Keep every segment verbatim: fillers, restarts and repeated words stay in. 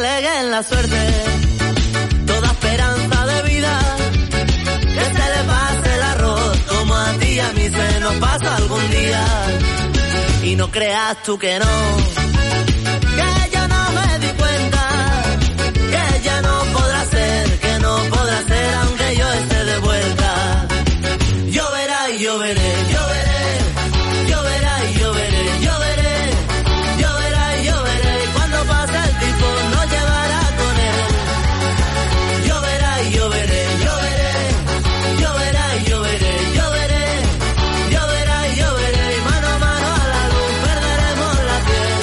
delegue en la suerte toda esperanza de vida, que se le pase el arroz como a ti y a mí se nos pasa algún día. Y no creas tú que no, que yo no me di cuenta, que ya no podrá ser, que no podrá ser aunque yo esté de vuelta. Lloverá y lloveré, lloveré, lloverá y lloveré, lloveré, lloverá y lloveré, y cuando pase el tipo nos llevará con él. Lloverá y lloveré, lloveré, lloverá y lloveré, lloveré, lloverá y lloveré, y mano a mano a la luz perderemos la piel.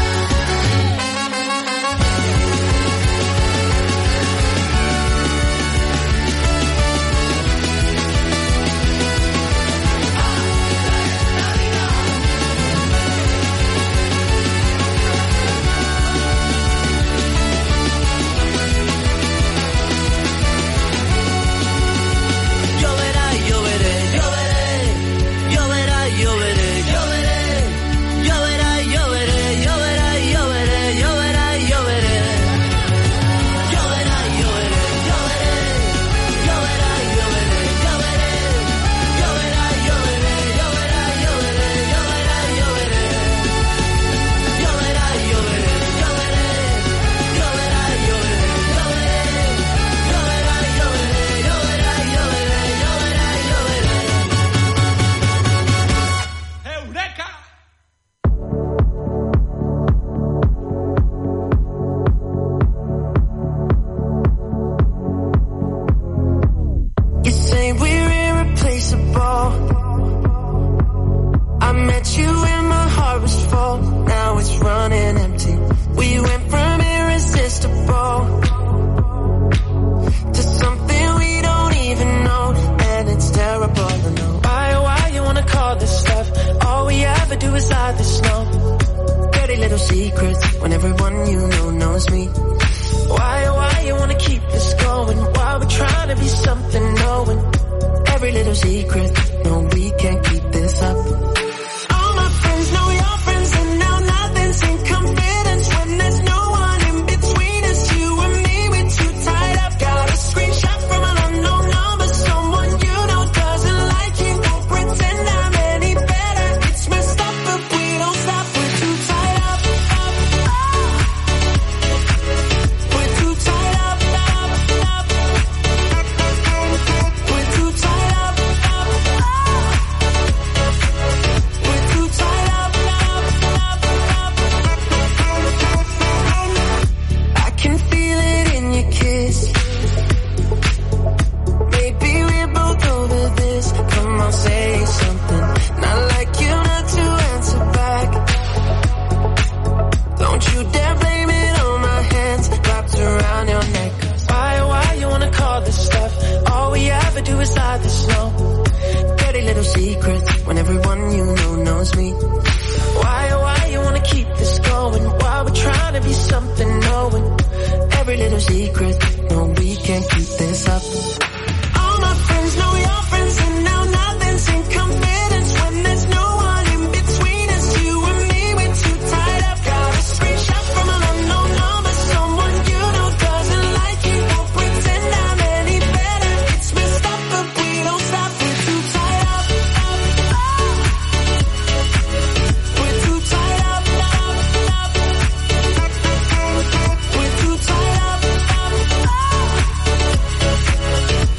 Lloverá y lloveré, lloveré, lloverá y lloveré, lloveré, lloverá y lloveré, lloverá y lloveré, lloverá y lloveré. Lloverá y lloveré, lloveré, lloverá y lloveré, lloveré, lloverá y lloveré, lloverá y lloveré, lloverá y lloveré. Lloverá y lloveré, lloveré, lloverá y lloveré, lloveré, lloverá y lloveré, lloverá y lloveré, lloverá y lloveré. ¡Eureka! You say we're irreplaceable. I met you when my heart was full. Now it's running empty. We went from irresistible to something we don't even know, and it's terrible to know. Why, why you wanna call this stuff? All we ever do is hide the snow. Dirty little secrets when everyone you know knows me. Why, why you wanna keep this going? Why we're trying to be something, knowing every little secret. No, we can't keep this up. All my friends know your friends, and now nothing's in confidence when there's no one in between us. You and me, we're too tied up. Got a screenshot from an unknown number. Someone you know doesn't like you. Don't pretend I'm any better. It's messed up, but we don't stop. We're too tied up. We're too tied up. We're too tied up. We're too tied up. I can feel it in your kiss. Maybe we're both over this. Come on, say something. Not like you not to answer back. Don't you dare blame it on my hands wrapped around your neck. Why, why you wanna call this stuff? All we ever do is hide the snow. Dirty little secrets when everyone you know knows me. Why, why you wanna keep this going? Why we're trying to be something, knowing every little secret. No, we can't keep this up. All my friends know your friends, and now nothing's in confidence when there's no one in between us. You and me, we're too tied up. Got a screenshot from an unknown number. Someone you know doesn't like you. Don't pretend I'm any better. It's messed up, but we don't stop. We're too tied up. We're too tied up. We're too tied up.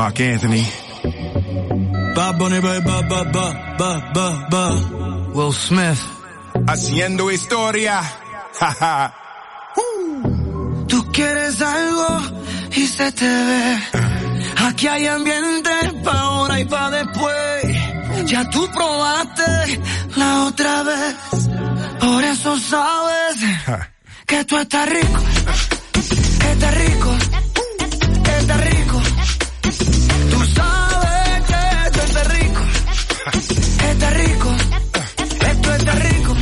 Mark Anthony. Bad Bunny, ba, ba, ba, ba, ba, ba, ba. Will Smith. Haciendo historia. Jaja. Tú quieres algo y se te ve. Aquí hay ambiente pa' ahora y pa' después. Ya tú probaste la otra vez. Por eso sabes que tú estás rico. Estás rico. Estás rico. Tú sabes que tú estás rico. Estás rico. Esto está rico.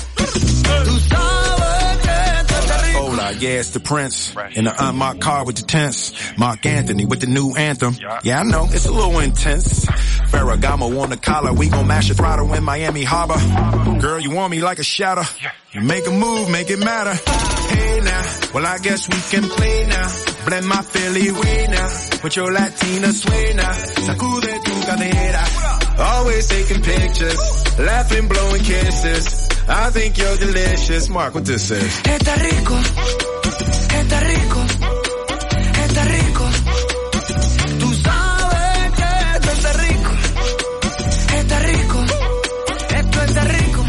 Tú sabes que tú estás rico. Hola, yeah, it's the Prince. In the unmarked car with the tents. Mark Anthony with the new anthem. Yeah, I know, it's a little intense. Ferragamo on the collar, we gon' mash the throttle in Miami Harbor. Girl, you want me like a shadow. You make a move, make it matter. Hey now, well I guess we can play now. Blend my Philly way now, with your Latina sway now. Sacude tu cadera. Always taking pictures, laughing, blowing kisses. I think you're delicious. Mark, what this is? Está rico, está rico, está rico. Tú sabes que esto está rico. Está rico, esto está rico.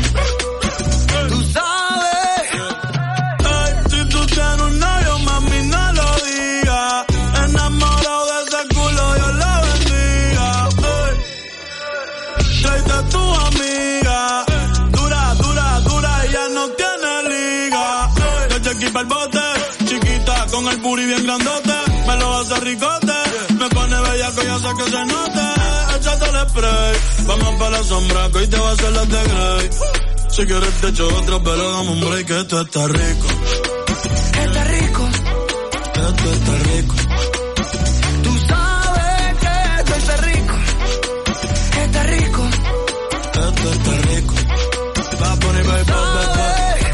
Tú sabes. Ay, si tú tienes un novio, mami, no lo digas. Enamorado de ese culo, Dios lo bendiga. Ay, tráete a tu amiga. Dura, dura, dura, ella no tiene liga. Ay, desde aquí pa'l bote, chiquita, con el booty bien grandote. Me lo hace ricote, me pone bellaco, ya sé que se note. Échate el spray, vamos pa' la sombra, que hoy te va a hacer la de Grey. Si quieres te echo otro, pero dame un break, que esto está rico. Está rico. Esto está rico. Tú sabes que esto está rico. Está rico. Esto está rico. Va a poner, va, va, va, va.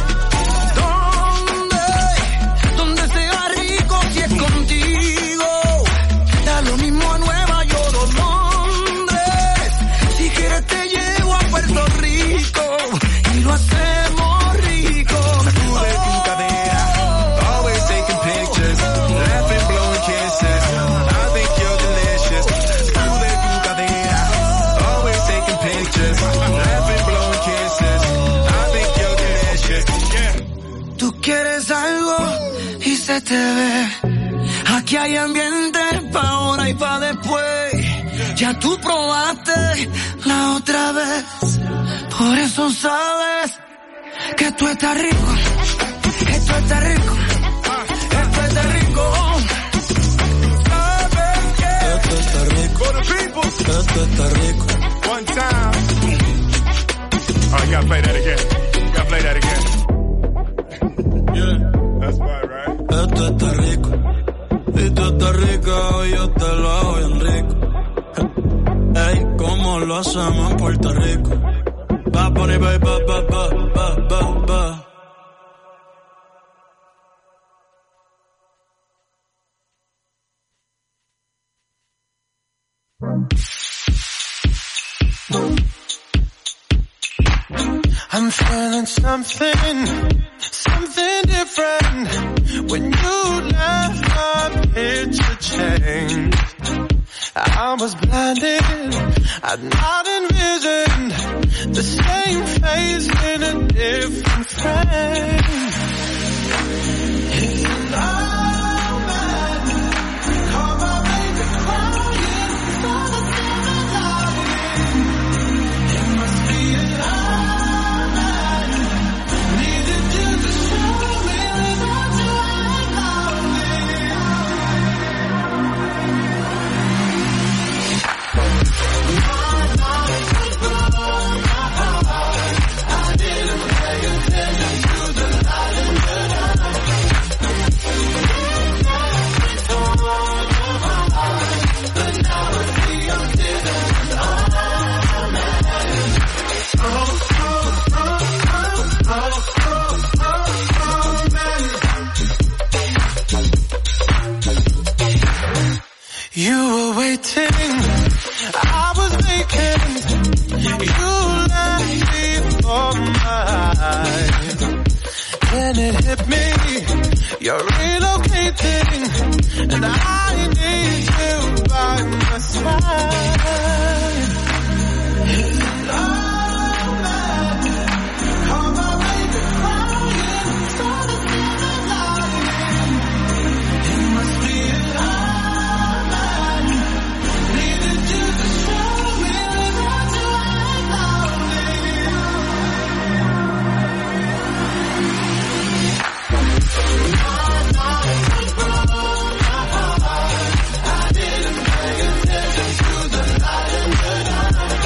¿Dónde? ¿Dónde sea rico si es contigo? Da lo mismo a Nueva York o Londres. Si quieres te llevo a Puerto Rico y lo hacemos rico. Sacude tu cadera. Always taking pictures, laughing, blowing kisses. I think you're delicious. Sacude tu cadera. Always taking pictures, laughing, blowing kisses. I think you're delicious. Yeah. Tú quieres algo y se te ve. Aquí hay ambiente pa' ahora y pa' después. Ya tú probaste la otra vez. Por eso sabes que tú estás rico. Esto está rico. Esto está rico. Sabes que esto está rico. For the people. Esto está rico. One time. Oh, you gotta play that again. You gotta play that again. Yeah. That's right, right? Esto está rico. Y tú estás rico y yo te lo hago bien rico. Ey, ¿cómo lo hacemos en Puerto Rico? Va a poner, ba, ba, ba, ba, ba, ba. I'm feeling something, something different. When you left, my picture changed. I was blinded, I'd not envisioned the same face in a different frame. It's an omen, call my baby crying for the thing I love. It must be an omen, needed you to show me without you I love me. I didn't pay attention to the light in the dark. But now I see I'm different. Oh, oh, oh, oh, oh, oh, oh, you were waiting, I was vacant. You left me for mine. Then it hit me, you're relocating, and I need you by my side. Oh man, on my way to crying, started feeling lying. It must be a lie, man. Needed you to show me that you ain't lonely. I didn't pay attention to the light in the night.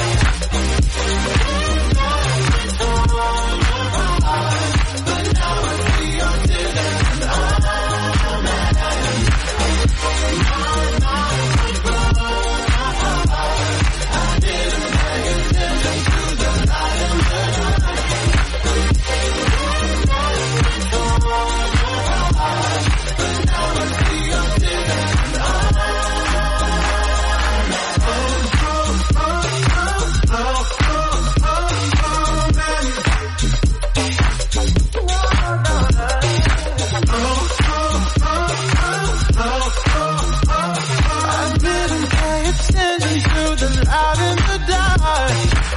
But now I see your tears and I'm I didn't pay attention to the light in the night. But now I see your tears and I didn't pay attention to the light in the dark.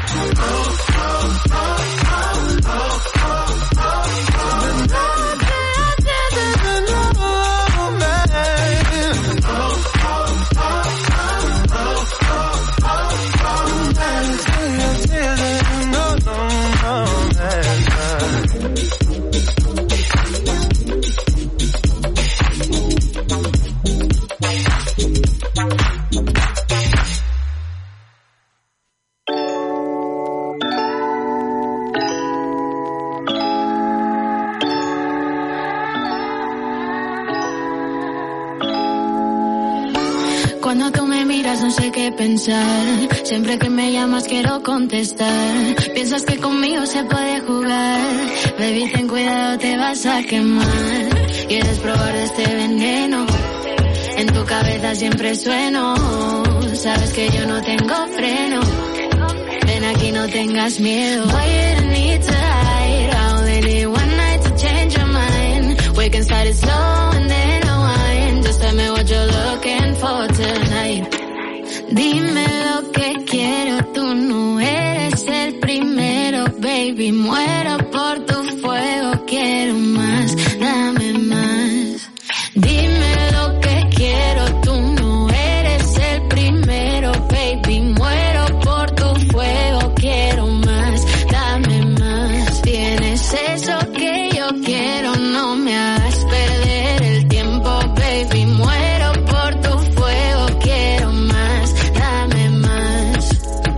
Cuando tú me miras no sé qué pensar. Siempre que me llamas quiero contestar. Piensas que conmigo se puede jugar. Baby, ten cuidado, te vas a quemar. Quieres probar de este veneno. En tu cabeza siempre sueno. Sabes que yo no tengo freno. Ven aquí, no tengas miedo. Boy, you don't need to hide. I only need one night to change your mind. We can start it slow and then unwind. Just tell me what you're looking for tonight. Dime lo que quiero, tú no eres el primero, baby. Muero por tu fuego, quiero más, dame más. Dime lo que quiero, tú no eres el primero, baby. Muero por tu fuego, quiero más, dame más. Tienes eso que yo quiero, no me hagas perder el tiempo, baby. Muero por tu fuego, quiero más, dame más.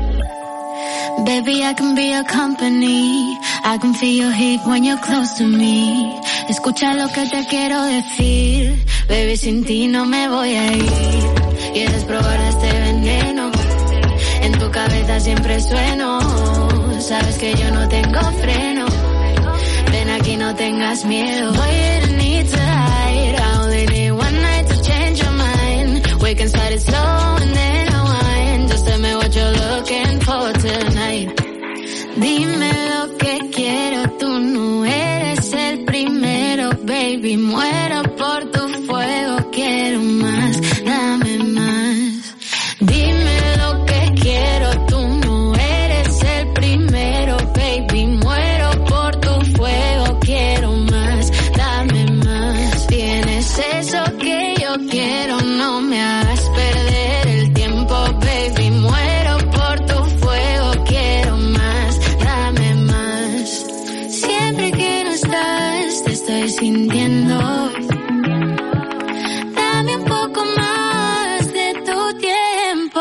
Baby, I can be your company. I can feel your heat when you're close to me. Escucha lo que te quiero decir. Baby, sin ti no me voy a ir. Quieres probar este veneno. En tu cabeza siempre sueno. Sabes que yo no tengo freno. Ven aquí, no tengas miedo. Boy, you don't need to hide. I only need one night to change your mind. We can start it slow and then unwind. Just tell me what you're looking for tonight. Dime lo que quiero, tú no eres el primero, baby. Muero por tu fuego, quiero más, dame más. Dime lo que quiero, tú no eres el primero, baby. Muero por tu fuego, quiero más, dame más. Tienes eso que yo quiero, no me hagas perder el tiempo, baby. Muero por tu fuego, quiero más, dame más. Siempre que no estás, te estoy sintiendo. Dame un poco más de tu tiempo.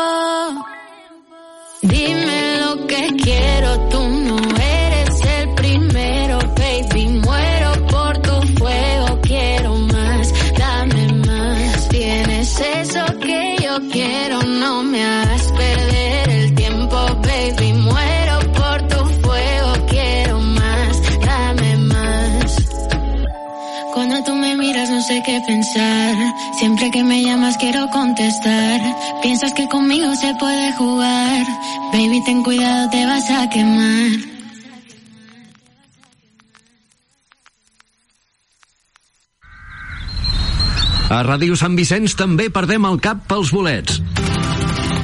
Dime lo que quiero, tú no eres el primero, baby. Muero por tu fuego, quiero más, dame más. Tienes eso que yo quiero, no me hagas perder el tiempo, baby. Muero por tu fuego, quiero más, dame más. Cuando tú me miras no sé qué pensar. Siempre que me llamas quiero contestar. Piensas que conmigo se puede jugar. Baby, ten cuidado, te vas a quemar. A Ràdio Sant Vicenç també perdem el cap pels bolets.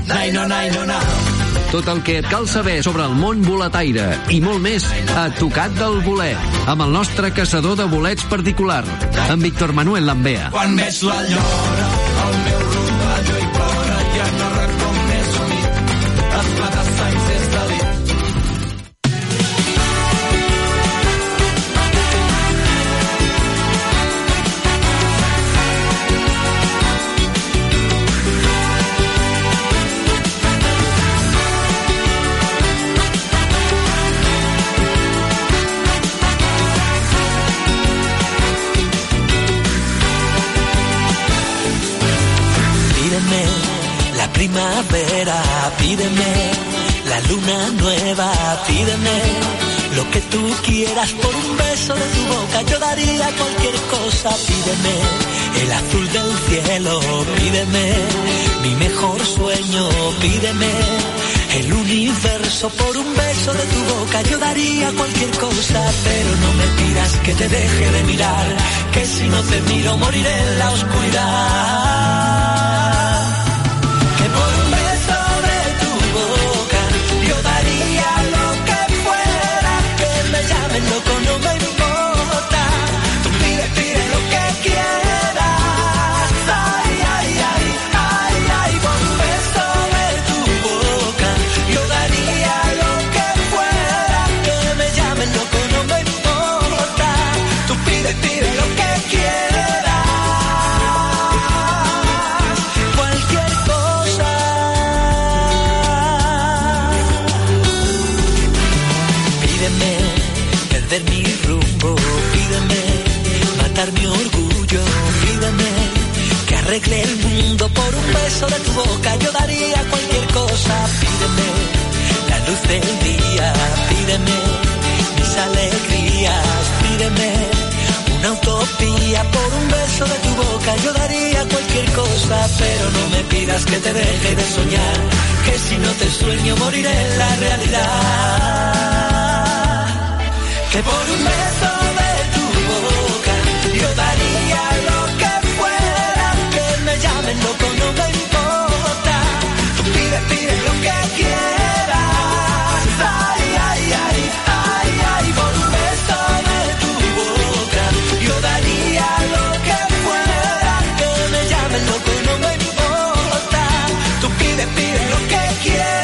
Naino, naino, na. Tot el que et cal saber sobre el món boletaire i molt més a Tocat del Bolet, amb el nostre caçador de bolets particular, en Víctor Manuel Lambea. Quan veig la llora, el meu rodajo i plora, ja no recordo més a mi, les plates sangs des de dit. Primavera, pídeme la luna nueva, pídeme lo que tú quieras por un beso de tu boca, yo daría cualquier cosa, pídeme el azul del cielo, pídeme mi mejor sueño, pídeme el universo por un beso de tu boca, yo daría cualquier cosa, pero no me pidas que te deje de mirar, que si no te miro moriré en la oscuridad. Loco, no me importa, tú pide, pide lo que quieras, ay, ay, ay, ay, ay, por un beso de tu boca, yo daría lo que fuera, que me llamen loco, no me importa, tú pide, pide lo que quieras, cualquier cosa. Pídeme perder mi rumbo, pídeme matar mi orgullo, pídeme que arregle el mundo por un beso de tu boca, yo daría cualquier cosa, pídeme la luz del día, pídeme mis alegrías, pídeme una utopía por un beso de tu boca, yo daría cualquier cosa, pero no me pidas que te deje de soñar, que si no te sueño moriré en la realidad. Que por un beso de tu boca yo daría lo que fuera, que me llamen loco, no me importa, tú pide, pide lo que quieras, ay, ay, ay, ay, ay, por un beso de tu boca yo daría lo que fuera, que me llamen loco, no me importa, tú pide, pide lo que quieras.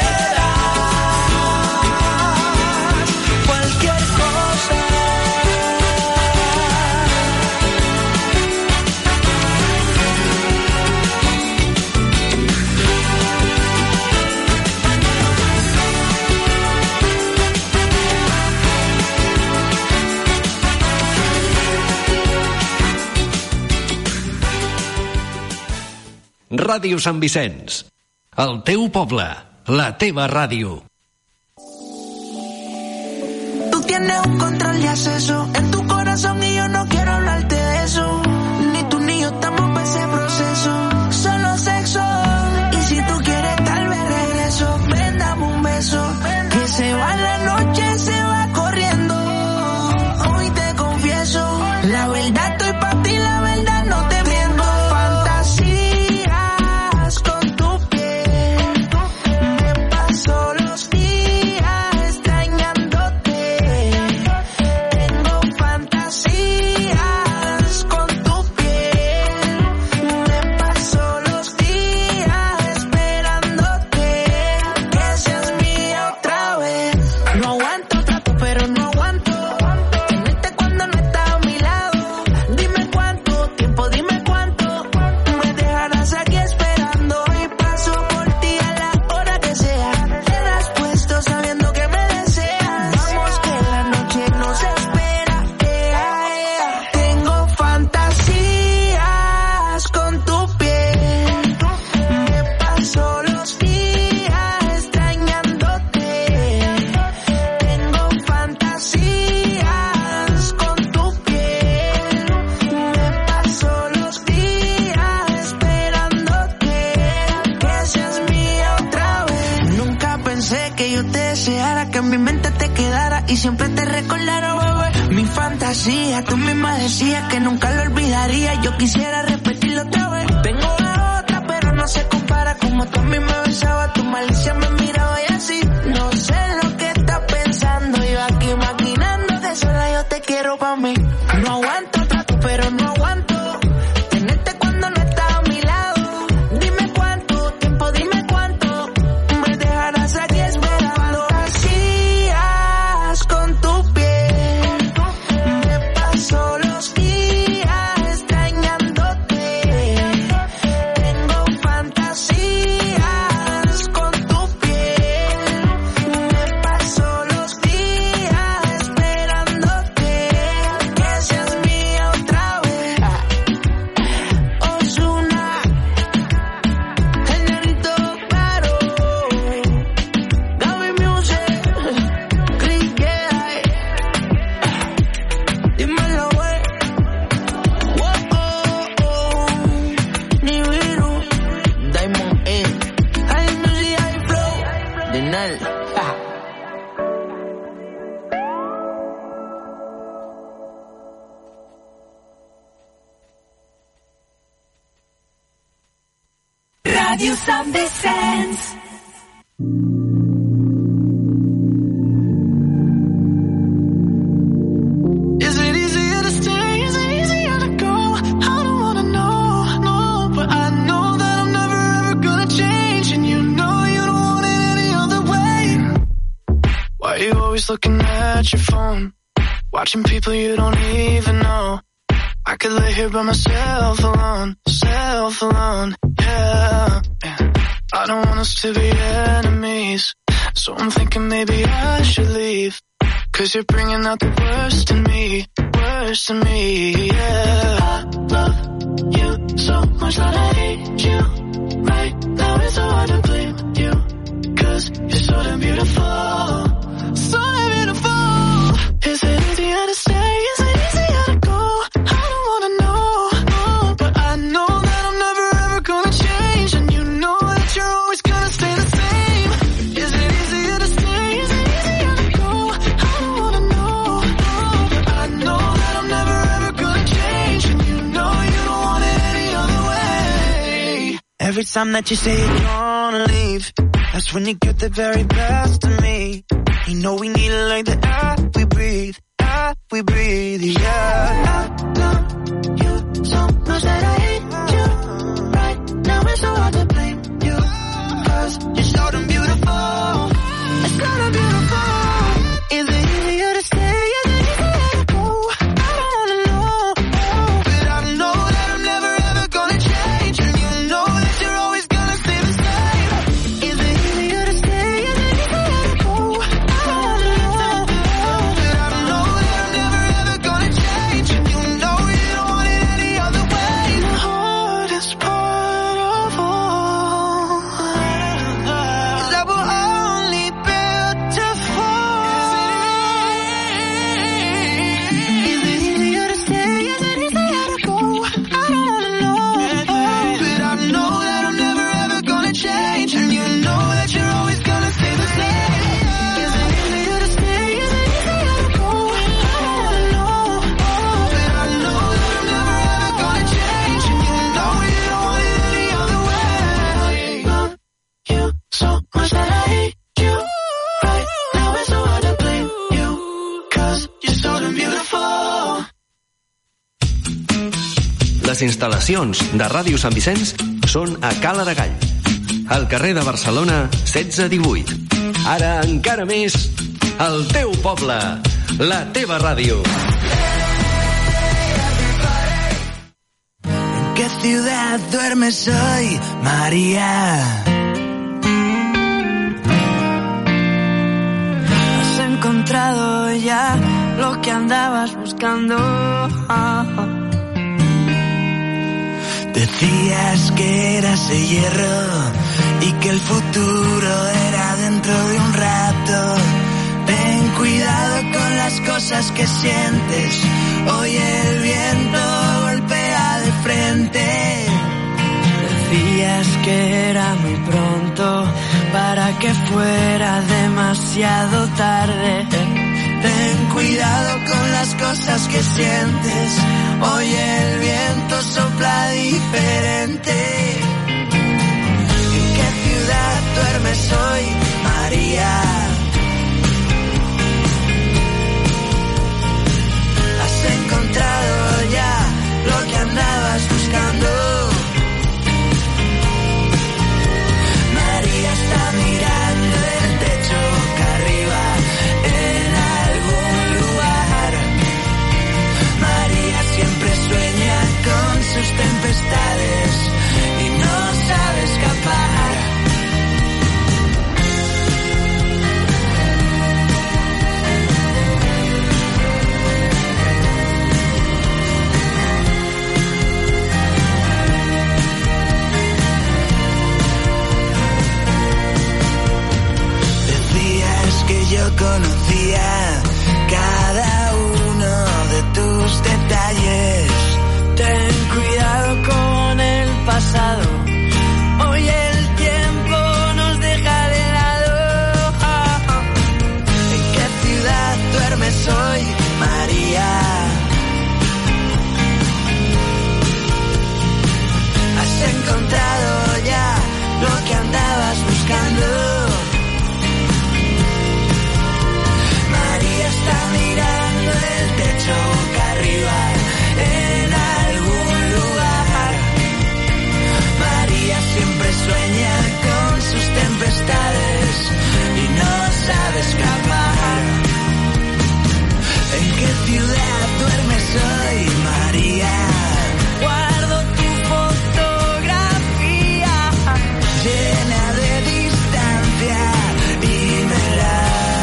Ràdio Sant Vicenç, el teu poble, la teva ràdio. Tú tienes un control de acceso en tu corazón y yo no quiero hablarte de eso. Ni tú ni yo estamos para ese proceso. Solo sexo. Y si tú quieres tal vez regreso. Ven, dame un beso. Que se va la noche, se va corriendo. Hoy te confieso, la verdad estoy para ti, la verdad no te miento. y siempre te recordaré, bebé. Mi fantasía, tú misma decías que nunca lo olvidaría. Yo quisiera repetirlo otra vez. Tengo a otra, pero no se compara cara como tú a mí me besaba, tu malicia me miraba y así. No sé lo que estás pensando, yo aquí maquinando que sola yo te quiero pa' mí. No aguanto trato, pero no aguanto tenerte cuando no estás a mi lado. Dime cuánto tiempo, dime cuánto me dejarás aquí esperando. Hacías con tu piel, me paso los días extrañándote. Tengo fantasías con tu piel, me paso los días esperándote. Que seas mía otra vez. Ozuna, el negrito claro, Gaby Music, Chris Jedi, dímelo, wey. Wow, oh, oh. Nibiru, Diamond A, High Music, High Flow, Dinal. Radio Sant Vicenç. Is it easier to stay? Is it easier to go? I don't wanna know, no, but I know that I'm never ever gonna change, and you know you don't want it any other way. Why are you always looking at your phone, watching people you don't even know? I could lay here by myself alone, self alone, yeah, yeah. I don't want us to be enemies, so I'm thinking maybe I should leave. Cause you're bringing out the worst in me, worst in me, yeah. I love you so much that I hate you. Right now it's so hard to blame you, cause you're so damn beautiful, so damn beautiful. Is it easier to stay? Is it easier to go? I don't wanna know, no, but I know that I'm never ever gonna change, and you know that you're always gonna stay the same. Is it easier to stay? Is it easier to go? I don't wanna know, no, but I know that I'm never ever gonna change, and you know you don't want it any other way. Every time that you say you're gonna leave, that's when you get the very best of me. You know we need it like the air we breathe, air we breathe, yeah. I love you so much that I hate you. Right now it's so hard to blame you, cause you're so damn beautiful, it's so damn beautiful. Is it easier to stay? Is it easier to go? I don't wanna know, but I know that I'm never ever gonna change, and you know that you're always gonna stay the same. Is it easier to stay? Is it easier to go? I don't wanna know, but I know that I'm never ever gonna change, and you know you don't want it any other way. The hardest part of all is that we're only built to fall. Is it easier to stay? Is it easier to go? I don't wanna know, but I know that I'm never ever gonna change, and you know that you're always gonna stay the same. Is it easier to stay? Is it easier to go? I don't wanna know, but I know that I'm never ever gonna change, and you know you don't want it any other way. Love you so much that I hate you. Right now it's so hard to blame you, cause you're so damn beautiful. Les instal·lacions de Ràdio Sant Vicenç són a Cala de Gall, al carrer de Barcelona setze divuit. Ara encara més, el teu poble, la teva ràdio. ¿En qué ciudad duermes hoy, María? ¿Has encontrado ya lo que andabas buscando? Decías que eras de hierro y que el futuro era dentro de un rato. Ten cuidado con las cosas que sientes, hoy el viento golpea de frente. Decías que era muy pronto para que fuera demasiado tarde. Ten cuidado con las cosas que sientes, hoy el viento sopla diferente. duermes hoy, María. Has encontrado ya lo que andabas buscando. María está mirando el techo boca arriba en algún lugar. María siempre sueña con sus tempestades y no sabe escapar. Que yo conocía cada uno de tus detalles. Ten cuidado con el pasado. Hoy el tiempo nos deja de lado. ¿En qué ciudad duermes hoy, María? ¿Has encontrado ya lo que andabas buscando? Está mirando el techo boca arriba en algún lugar. María siempre sueña con sus tempestades y no sabe escapar. ¿En qué ciudad duermes hoy, María? Guardo tu fotografía llena de distancia y melancolía.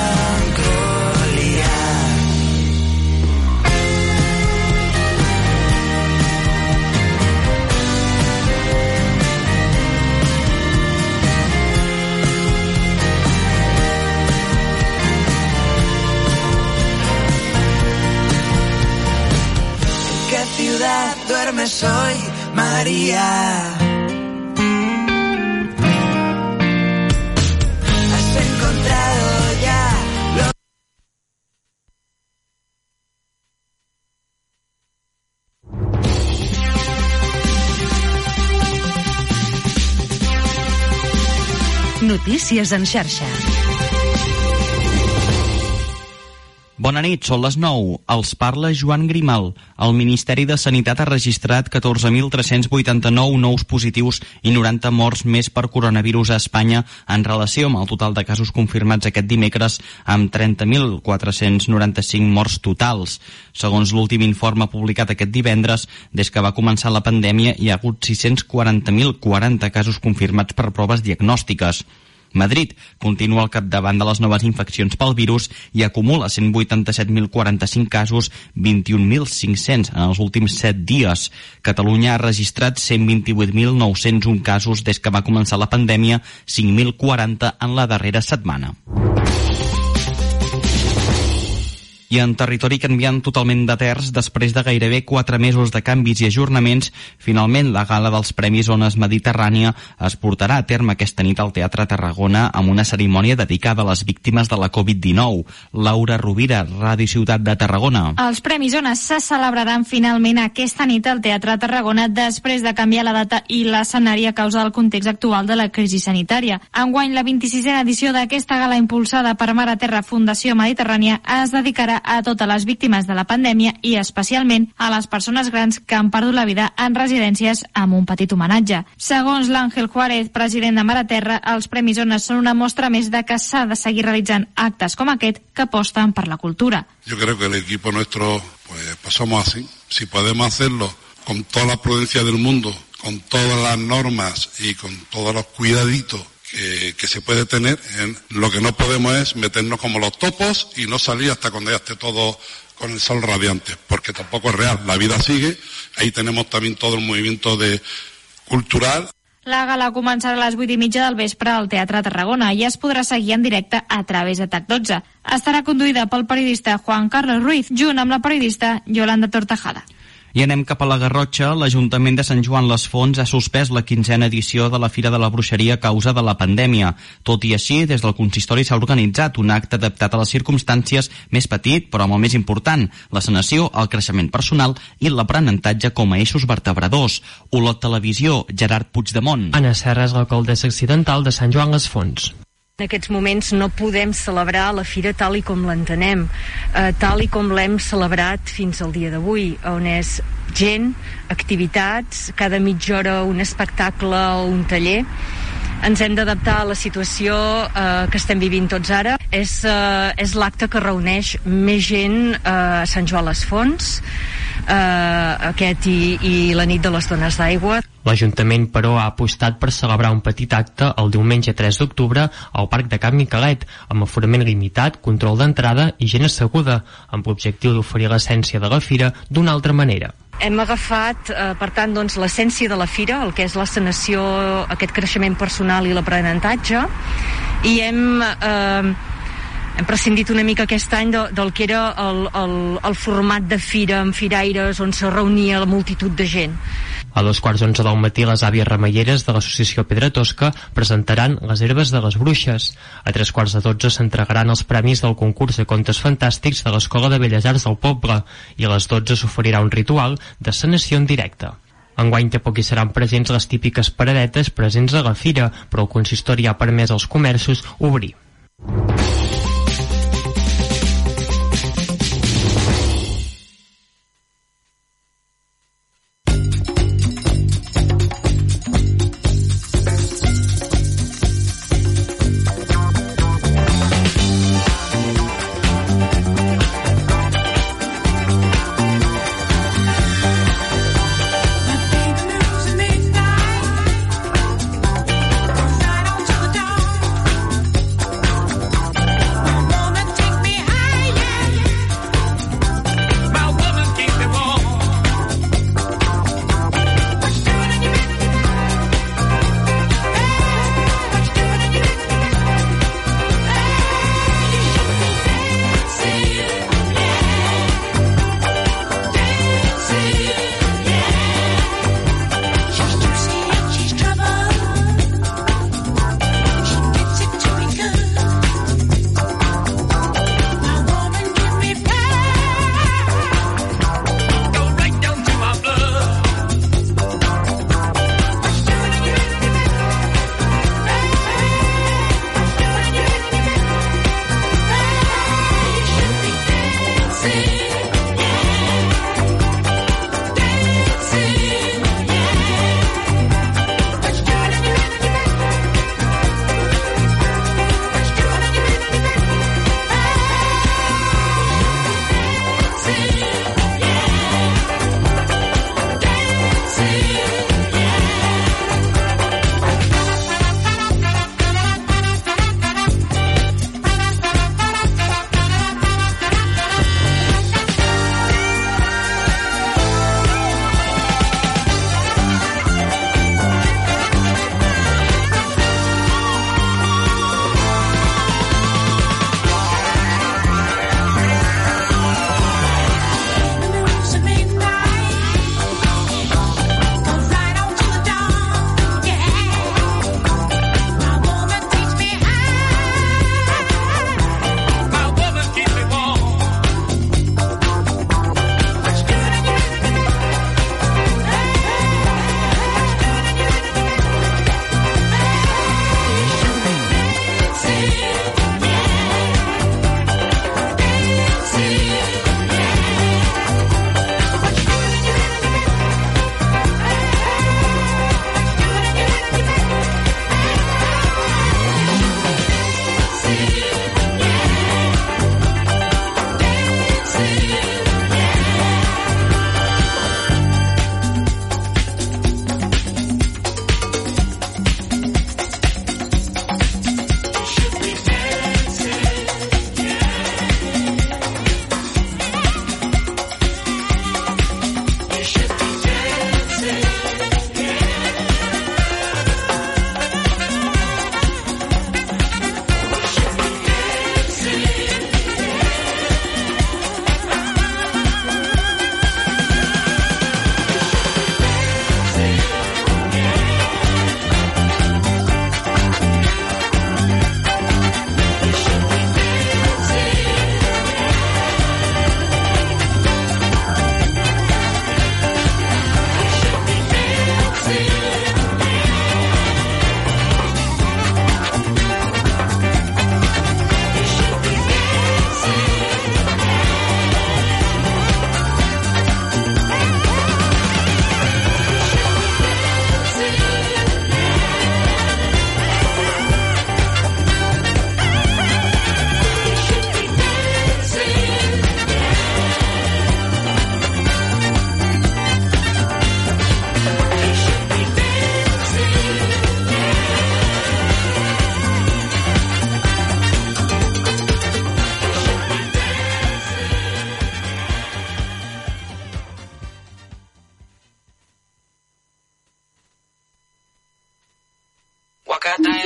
Ciudad duermes hoy, María. Has encontrado ya lo... Notícies en xarxa. Bona nit, són les nou. Els parla Joan Grimal. El Ministeri de Sanitat ha registrat catorze mil tres-cents vuitanta-nou nous positius i noranta morts més per coronavirus a Espanya en relació amb el total de casos confirmats aquest dimecres, amb trenta mil quatre-cents noranta-cinc morts totals. Segons l'últim informe publicat aquest divendres, des que va començar la pandèmia hi ha hagut sis-cents quaranta mil quaranta casos confirmats per proves diagnòstiques. Madrid continua al capdavant de les noves infeccions pel virus i acumula cent vuitanta-set mil quaranta-cinc casos, vint-i-un mil cinc-cents en els últims set dies. Catalunya ha registrat cent vint-i-vuit mil nou-cents un casos des que va començar la pandèmia, cinc mil quaranta en la darrera setmana. I en territori canviant totalment de terç, després de gairebé quatre mesos de canvis i ajornaments, finalment la gala dels Premis Ones Mediterrània es portarà a terme aquesta nit al Teatre Tarragona amb una cerimònia dedicada a les víctimes de la covid dinou. Laura Rovira, Ràdio Ciutat de Tarragona. Els Premis Ones se celebraran finalment aquesta nit al Teatre Tarragona després de canviar la data i l'escenari a causa del context actual de la crisi sanitària. Enguany, la vint-i-sisena edició d'aquesta gala impulsada per Mar a Terra Fundació Mediterrània es dedicarà a totes les víctimes de la pandèmia i especialment a les persones grans que han perdut la vida en residències amb un petit homenatge. Segons l'Àngel Juárez, president de Mar a Terra, els Premis Ones són una mostra més de que s'ha de seguir realitzant actes com aquest que aposten per la cultura. Yo creo que el equipo nuestro, pues, pues somos así. Si podemos hacerlo con toda la prudencia del mundo, con todas las normas y con todos los cuidaditos Que, que se puede tener, en, lo que no podemos es meternos como los topos y no salir hasta cuando ya esté todo con el sol radiante, porque tampoco es real, la vida sigue, ahí tenemos también todo el movimiento de cultural. La gala començarà a les vuit i mitja del vespre al Teatre Tarragona i es podrà seguir en directe a través de T A C dotze. Estarà conduïda pel periodista Juan Carlos Ruiz, junt amb la periodista Yolanda Tortajada. I anem cap a la Garrotxa. L'Ajuntament de Sant Joan les Fonts ha suspès la quinzena edició de la Fira de la Bruixeria a causa de la pandèmia. Tot i així, des del consistori s'ha organitzat un acte adaptat a les circumstàncies, més petit, però amb el més important, la sanació, el creixement personal i l'aprenentatge com a eixos vertebradors. Olot Televisió, Gerard Puigdemont. Anna Serra és l'alcaldessa accidental de Sant Joan les Fonts. En aquests moments no podem celebrar la fira tal i com l'entenem, eh, tal i com l'hem celebrat fins al dia d'avui, on és gent, activitats, cada mitja hora un espectacle o un taller. Ens hem d'adaptar a la situació eh, que estem vivint tots ara. És, eh, és l'acte que reuneix més gent eh, a Sant Joan les Fonts, eh, aquest i, i la nit de les dones d'aigua. L'Ajuntament, però, ha apostat per celebrar un petit acte el diumenge tres d'octubre al Parc de Can Miquelet, amb aforament limitat, control d'entrada i gent asseguda, amb l'objectiu d'oferir l'essència de la fira d'una altra manera. Hem agafat, eh, per tant, doncs, l'essència de la fira, el que és la sanació, aquest creixement personal i l'aprenentatge, i hem, eh, hem prescindit una mica aquest any de, del que era el, el, el format de fira amb firaires on se reunia la multitud de gent. A dos quarts d'onze del matí, les àvies remeieres de l'associació Pedra Tosca presentaran les herbes de les bruixes. A tres quarts de dotze s'entregaran els premis del concurs de contes fantàstics de l'Escola de Belles Arts del poble i a les dotze s'oferirà un ritual de sanació en directe. Enguany tampoc hi seran presents les típiques paradetes presents a la fira, però el consistori ha permès als comerços obrir.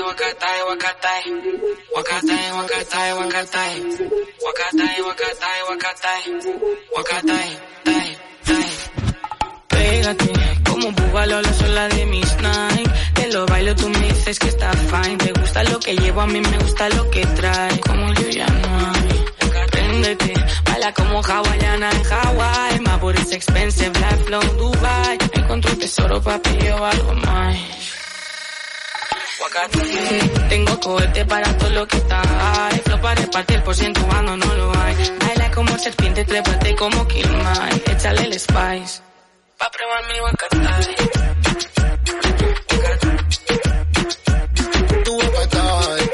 wakatai, wakatai, wakatai, wakatai, wakatai, wakatai, wakatai, wakatai, wakatai, tai, tai. Pégate como un búbalo a la sola de mis Nike. Te lo bailo, tú me dices que está fine. Te gusta lo que llevo, a mí me gusta lo que trae. Como yo ya no hay. Préndete, baila como hawaiana en Hawaii. My body's expensive, black flow Dubai. Encontré un tesoro, papi, yo algo más. Tengo cohete para todo lo que está ahí. Flow para repartir por ciento cuando no lo hay. Baila como serpiente, trépate como Kill Mike. Échale el spice pa' probar mi wakatai. Tu wakatai.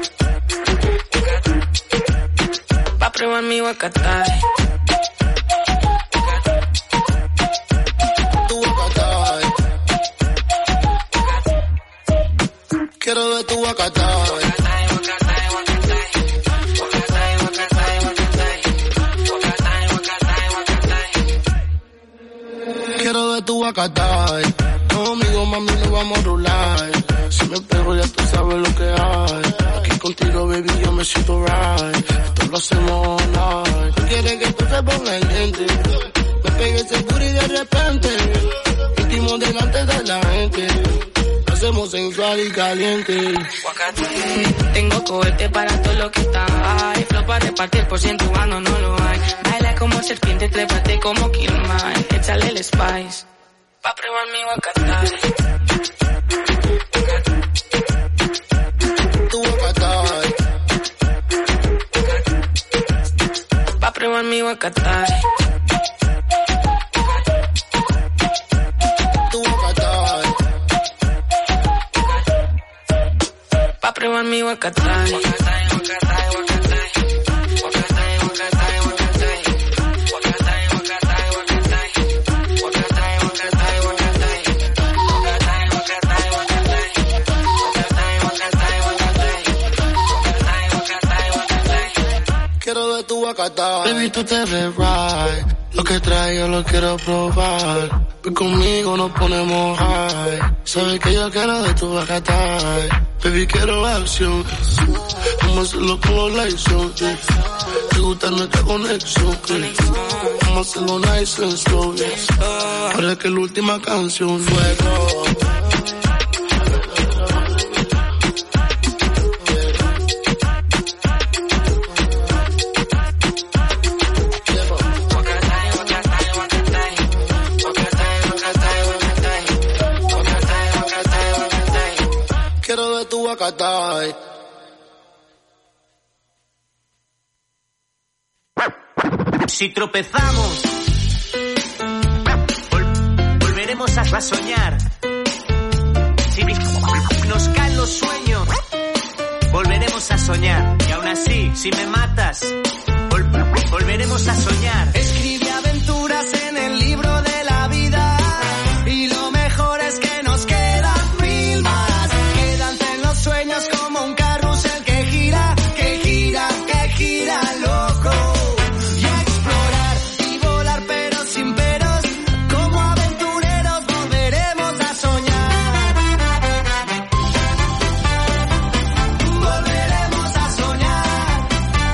Pa' probar mi wakatai. Tu wakatai. Quiero ver tu wakatai. Quiero ver tu wakatai. Conmigo, mami, no vamos a rular. Si me pego, ya tú sabes lo que hay. Aquí contigo, baby, yo me siento right. Esto lo hacemos online. Tú quieres que tú te pongas el diente. Me pegué seguro y de repente íntimo delante de la gente. Lo hacemos sensual y caliente. Tengo cohete para todo lo que está ahí. Flow para repartir por ciento cuando no lo hay. Baila como serpiente, trépate como Kill Mike. Échale el spice pa' probar mi wakatai. Tu wakatai. Pa' probar mi wakatai. Tu wakatai. Pa' probar mi wakatai. Quiero ver tu wakatai. Baby, tú te ves right. Lo que traes yo lo quiero probar. Ven conmigo nos ponemos high. Sabes que yo quiero de tu wakatai. Baby, quiero acción. Vamos a hacerlo con los lights, yeah. Te gusta nuestra conexión, yeah. Vamos a hacerlo nice and slow, yeah. Ahora que la última canción, fuego. Wakatai. Si tropezamos, vol volveremos a soñar. Si nos caen los sueños, volveremos a soñar. Y aún así, si me matas, vol volveremos a soñar. Escribe aventuras en el libro de la vida. Y lo mejor es que nos quedan mil más. Quédate en los sueños como un carrusel que gira, que gira, que gira, loco. Y a explorar y volar pero sin peros. Como aventureros volveremos a soñar. Volveremos a soñar.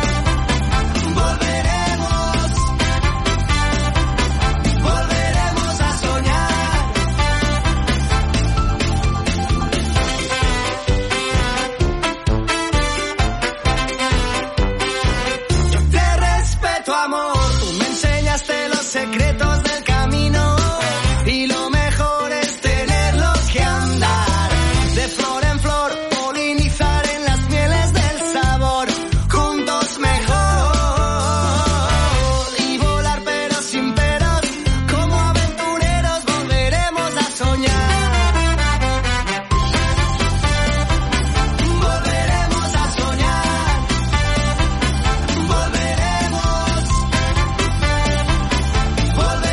Volveremos. Volveremos a soñar. Te respeto, amor, tú me enseñaste los secretos del camino. Y lo mejor es tenerlos que andar. De flor en flor, polinizar en las mieles del sabor. Juntos mejor. Y volar pero sin peros. Como aventureros volveremos a soñar. Volveremos a soñar. Volveremos. Volveremos.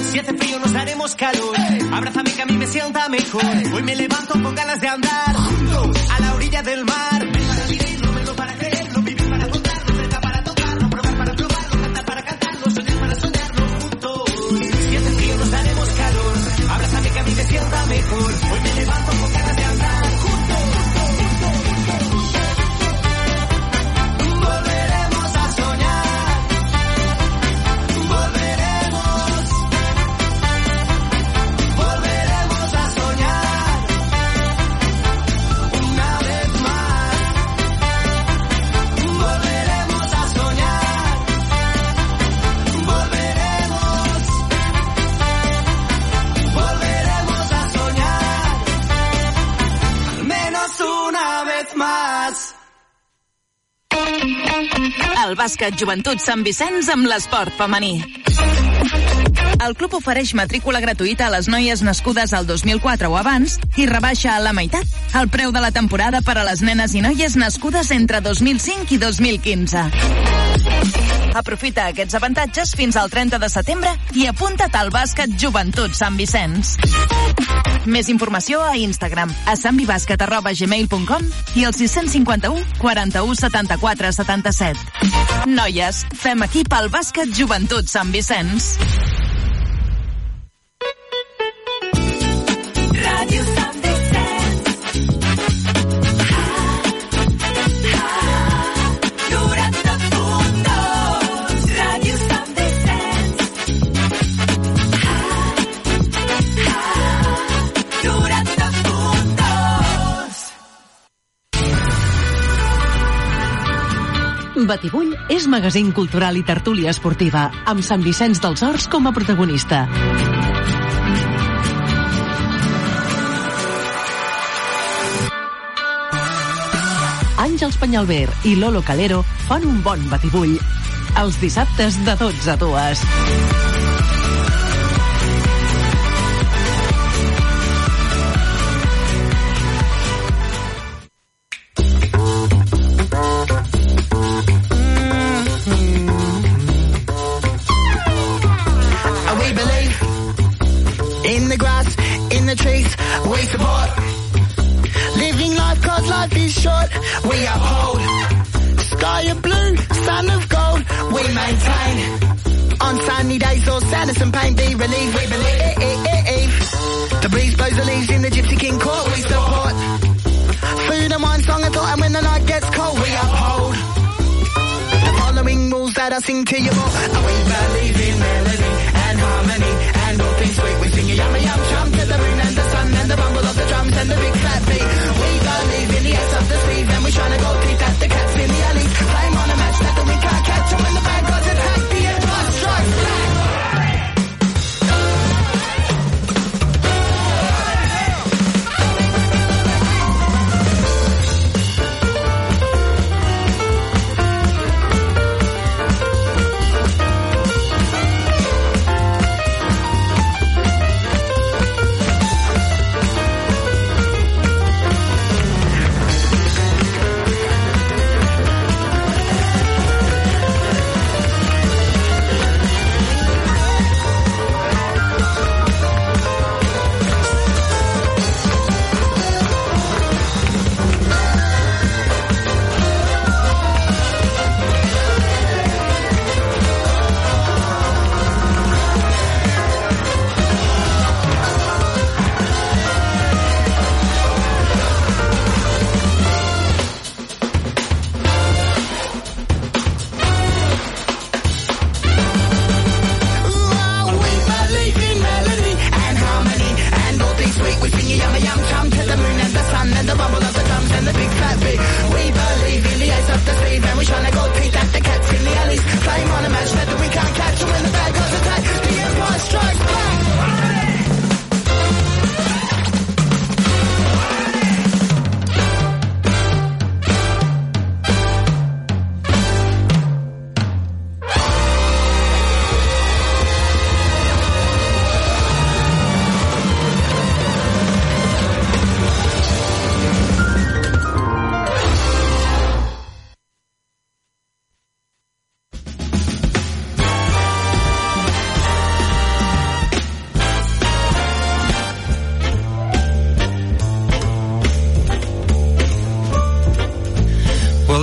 Si hace frío nos daremos calor. Abrázame que a mí me sienta mejor. Hoy me levanto con ganas de andar a la orilla del mar. Para vivirlo, verlo para creerlo, vivir para contarlo, cerca para tocarlo, probar para probarlo, cantar para cantarlo, soñar para soñarlo juntos. Si hace frío nos daremos calor. Abrázame que a mí me sienta mejor. Hoy me levanto con ganas de andar juntos. Volveremos a soñar. Volveremos. Volveremos a soñar. Una vez más. Volveremos a soñar. Volveremos. Volveremos a soñar. Al menos una vez más. El bàsquet Joventut Sant Vicenç amb l'esport femení. El club ofereix matrícula gratuïta a les noies nascudes al dos mil quatre o abans i rebaixa a la meitat el preu de la temporada per a les nenes i noies nascudes entre dos mil cinc i dos mil quinze. Aprofita aquests avantatges fins al trenta de setembre i apunta't al bàsquet Joventut Sant Vicenç. Més informació a Instagram, a sambibasket arroba gmail punt com i al sis cinquanta-u quaranta-u setanta-quatre setanta-set. Noies, fem equip al bàsquet Joventut Sant Vicenç. Ràdio Sant Vicenç. noranta punt dos. Ràdio Sant Vicenç. noranta punt dos. Batibull és magazín cultural i tertúlia esportiva, amb Sant Vicenç dels Horts com a protagonista. Àngels Penyalver i Lolo Calero fan un bon batibull. Els dissabtes de dotze a dues. We believe in the grass, in the trees, we support. Living life cause life is short, we uphold. Sky of blue, sun of gold, we maintain. On sunny days or sadness and pain, be relieved, we believe. The breeze blows the leaves in the Gypsy King court, we support. Food and wine, song and thought, and when the night gets cold, we uphold. The following rules that I sing to you all, and we believe in melody and harmony and all things sweet. We sing a yum a yum chum to the moon and the sun and the rumble of the drums and the big fat beat. We believe in the ace up the sleeve and we trying to go teeth at the cats in the alley. Flame on a match that the wind can't catch, and when the bad guys attack, the empire strikes back.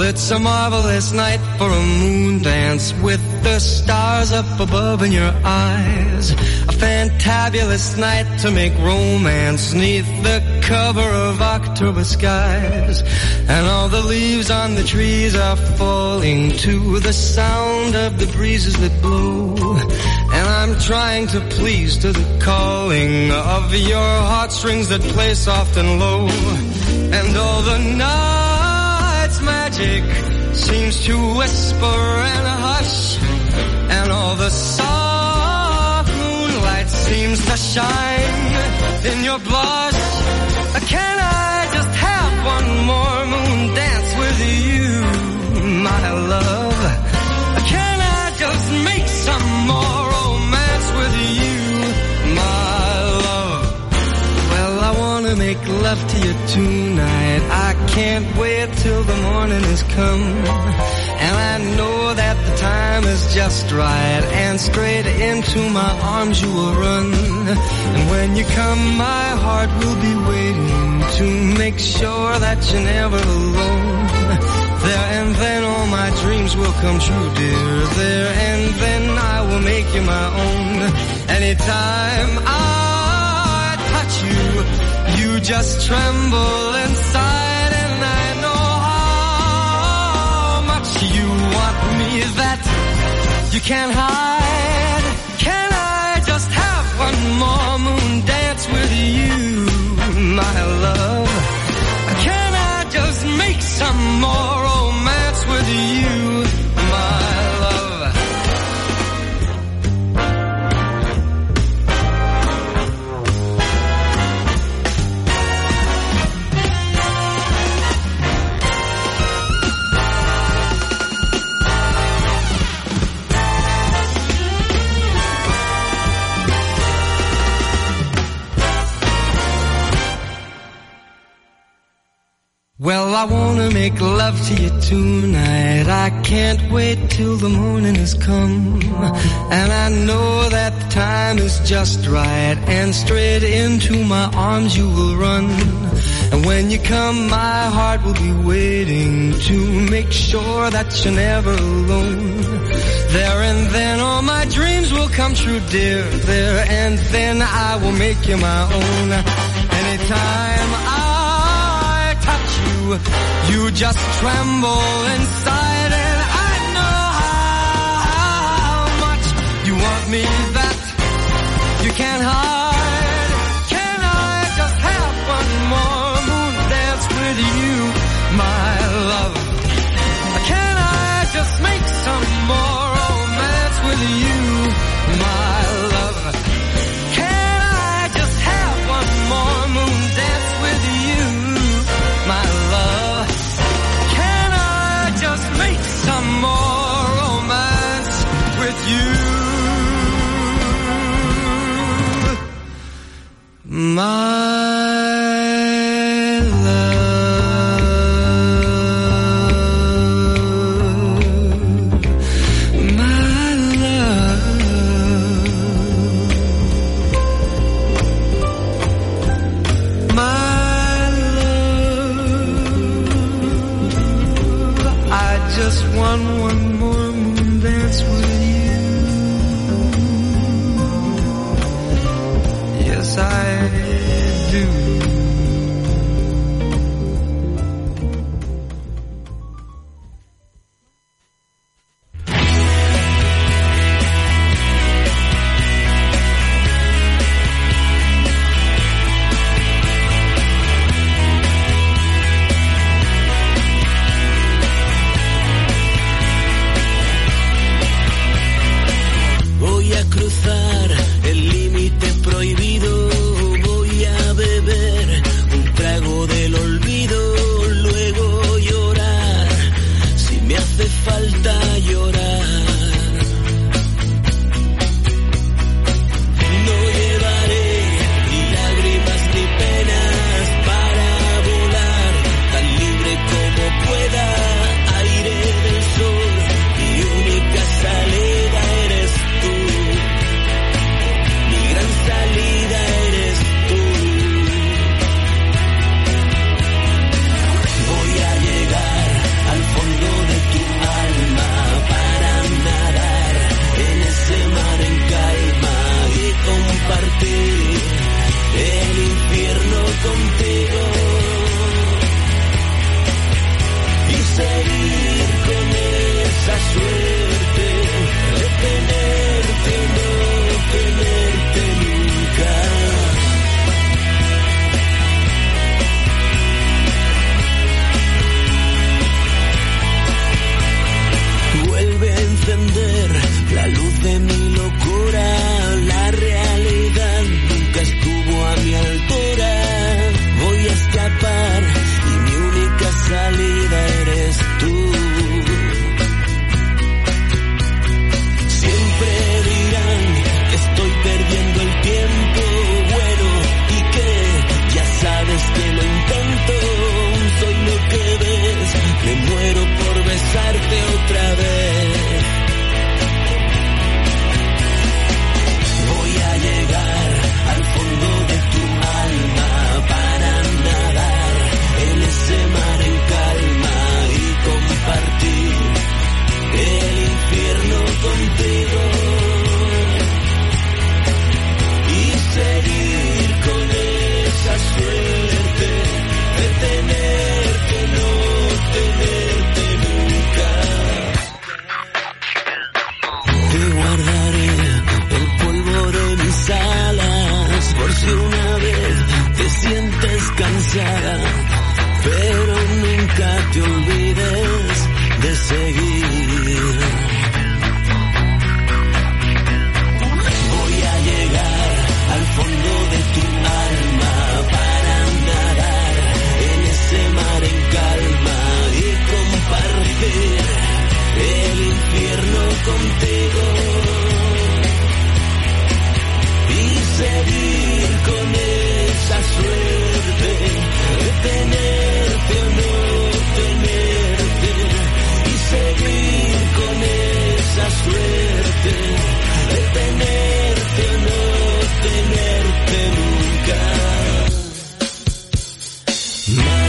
it's a marvelous night for a moon dance with the stars up above in your eyes. A fantabulous night to make romance neath the cover of October skies. And all the leaves on the trees are falling to the sound of the breezes that blow. And I'm trying to please to the calling of your heartstrings that play soft and low. And all the night's magic seems to whisper and hush, and all the soft moonlight seems to shine in your blush. Can I just have one more moon dance with you, my love? Can I just make some more romance with you, my love? Well, I wanna make love to you tonight. I can't wait till the morning has come. And I know that the time is just right, and straight into my arms you will run. And when you come, my heart will be waiting to make sure that you're never alone. There and then all my dreams will come true, dear. There and then I will make you my own. Anytime I touch you, you just tremble inside, and I know how much you want me that you can't hide. Can I just have one more moon dance with you, my love? Can I just make some more romance with you, my love? Well, I wanna make love to you tonight. I can't wait till the morning has come. And I know that the time is just right, and straight into my arms you will run. And when you come, my heart will be waiting to make sure that you're never alone. There and then all my dreams will come true, dear. There and then I will make you my own. Anytime I touch you, you just tremble inside, and I know how much you want me that you can't hide. Can I just have one more moon dance with you, my love? Can I just make some more romance with you, my love? Can I just have one more moon dance with you, my love? Can I just make some more romance with you, my One, one more moon dance with you. Yes, I do. Cruzar el límite prohibido, voy a beber compartir el infierno contigo y seguir con esa suerte de tenerte o no tenerte nunca. Vuelve a encender la luz de mi locura, la realidad nunca estuvo a mi altura. Voy a escapar y mi única salida eres tú. Siempre dirán que estoy perdiendo el tiempo, bueno, y que ya sabes que lo intento. Soy lo que ves, me muero por besarte otra vez. Voy a llegar al fondo de tu alma para nadar en ese mar en calma y compartir el infierno contigo y seguir con esa suerte de tenerte o no tenerte nunca. Te guardaré el polvo de mis alas por si una vez te sientes cansada, pero nunca te olvides de seguir. Voy a llegar al fondo de tu alma para nadar en ese mar en calma y compartir el infierno contigo y seguir con esa suerte de tenerte o no tenerte y seguir con esa suerte de tenerte o no tenerte nunca más.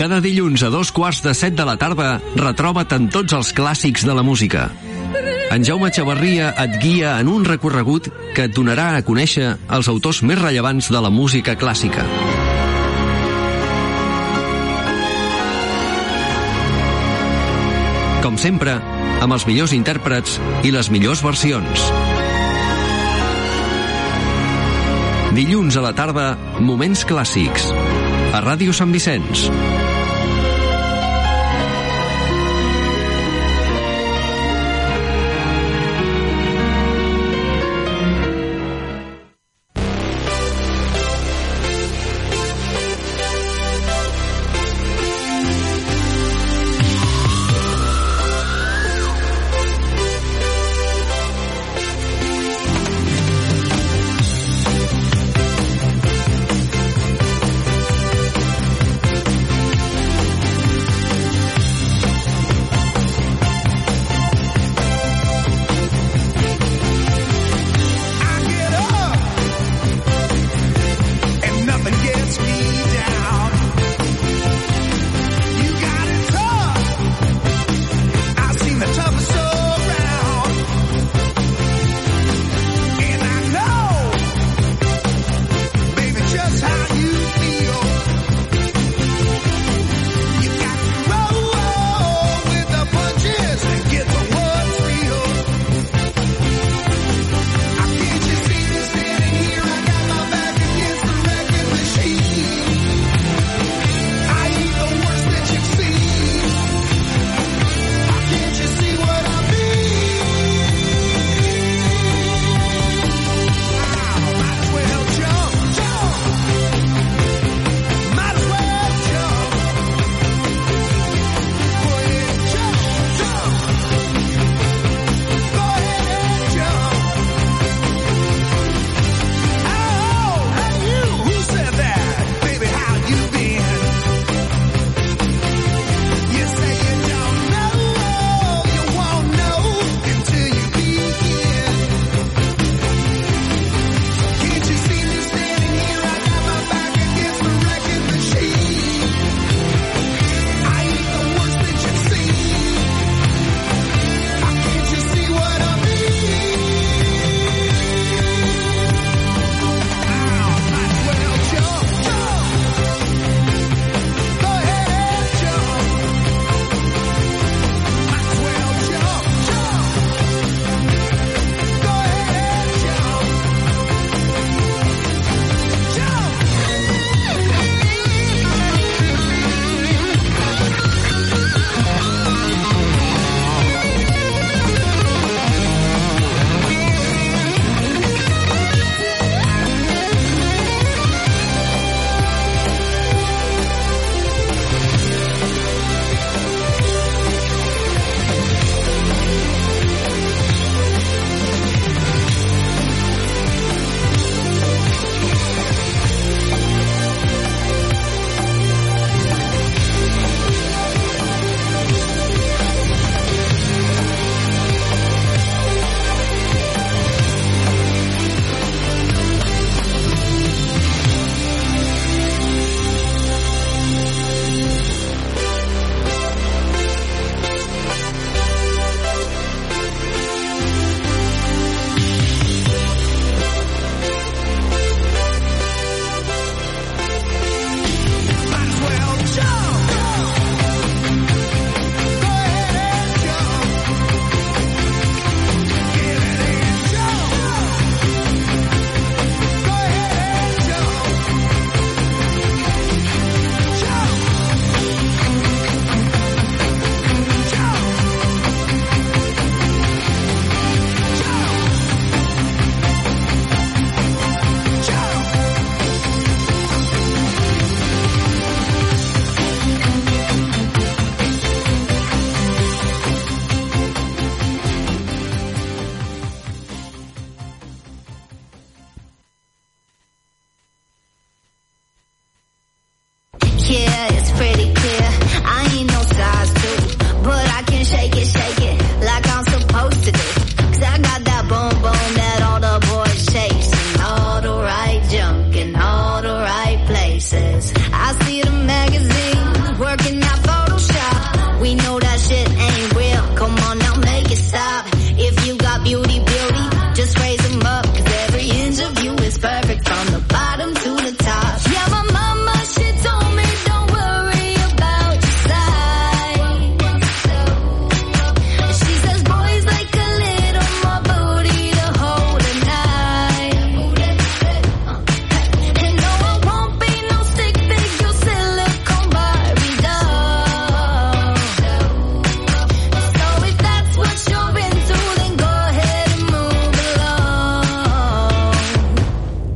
Cada dilluns a dos quarts de set de la tarda retroba't en tots els clàssics de la música. En Jaume Chavarria et guia en un recorregut que et donarà a conèixer els autors més rellevants de la música clàssica. Com sempre, amb els millors intèrprets i les millors versions. Dilluns a la tarda, Moments Clàssics, a Ràdio Sant Vicenç.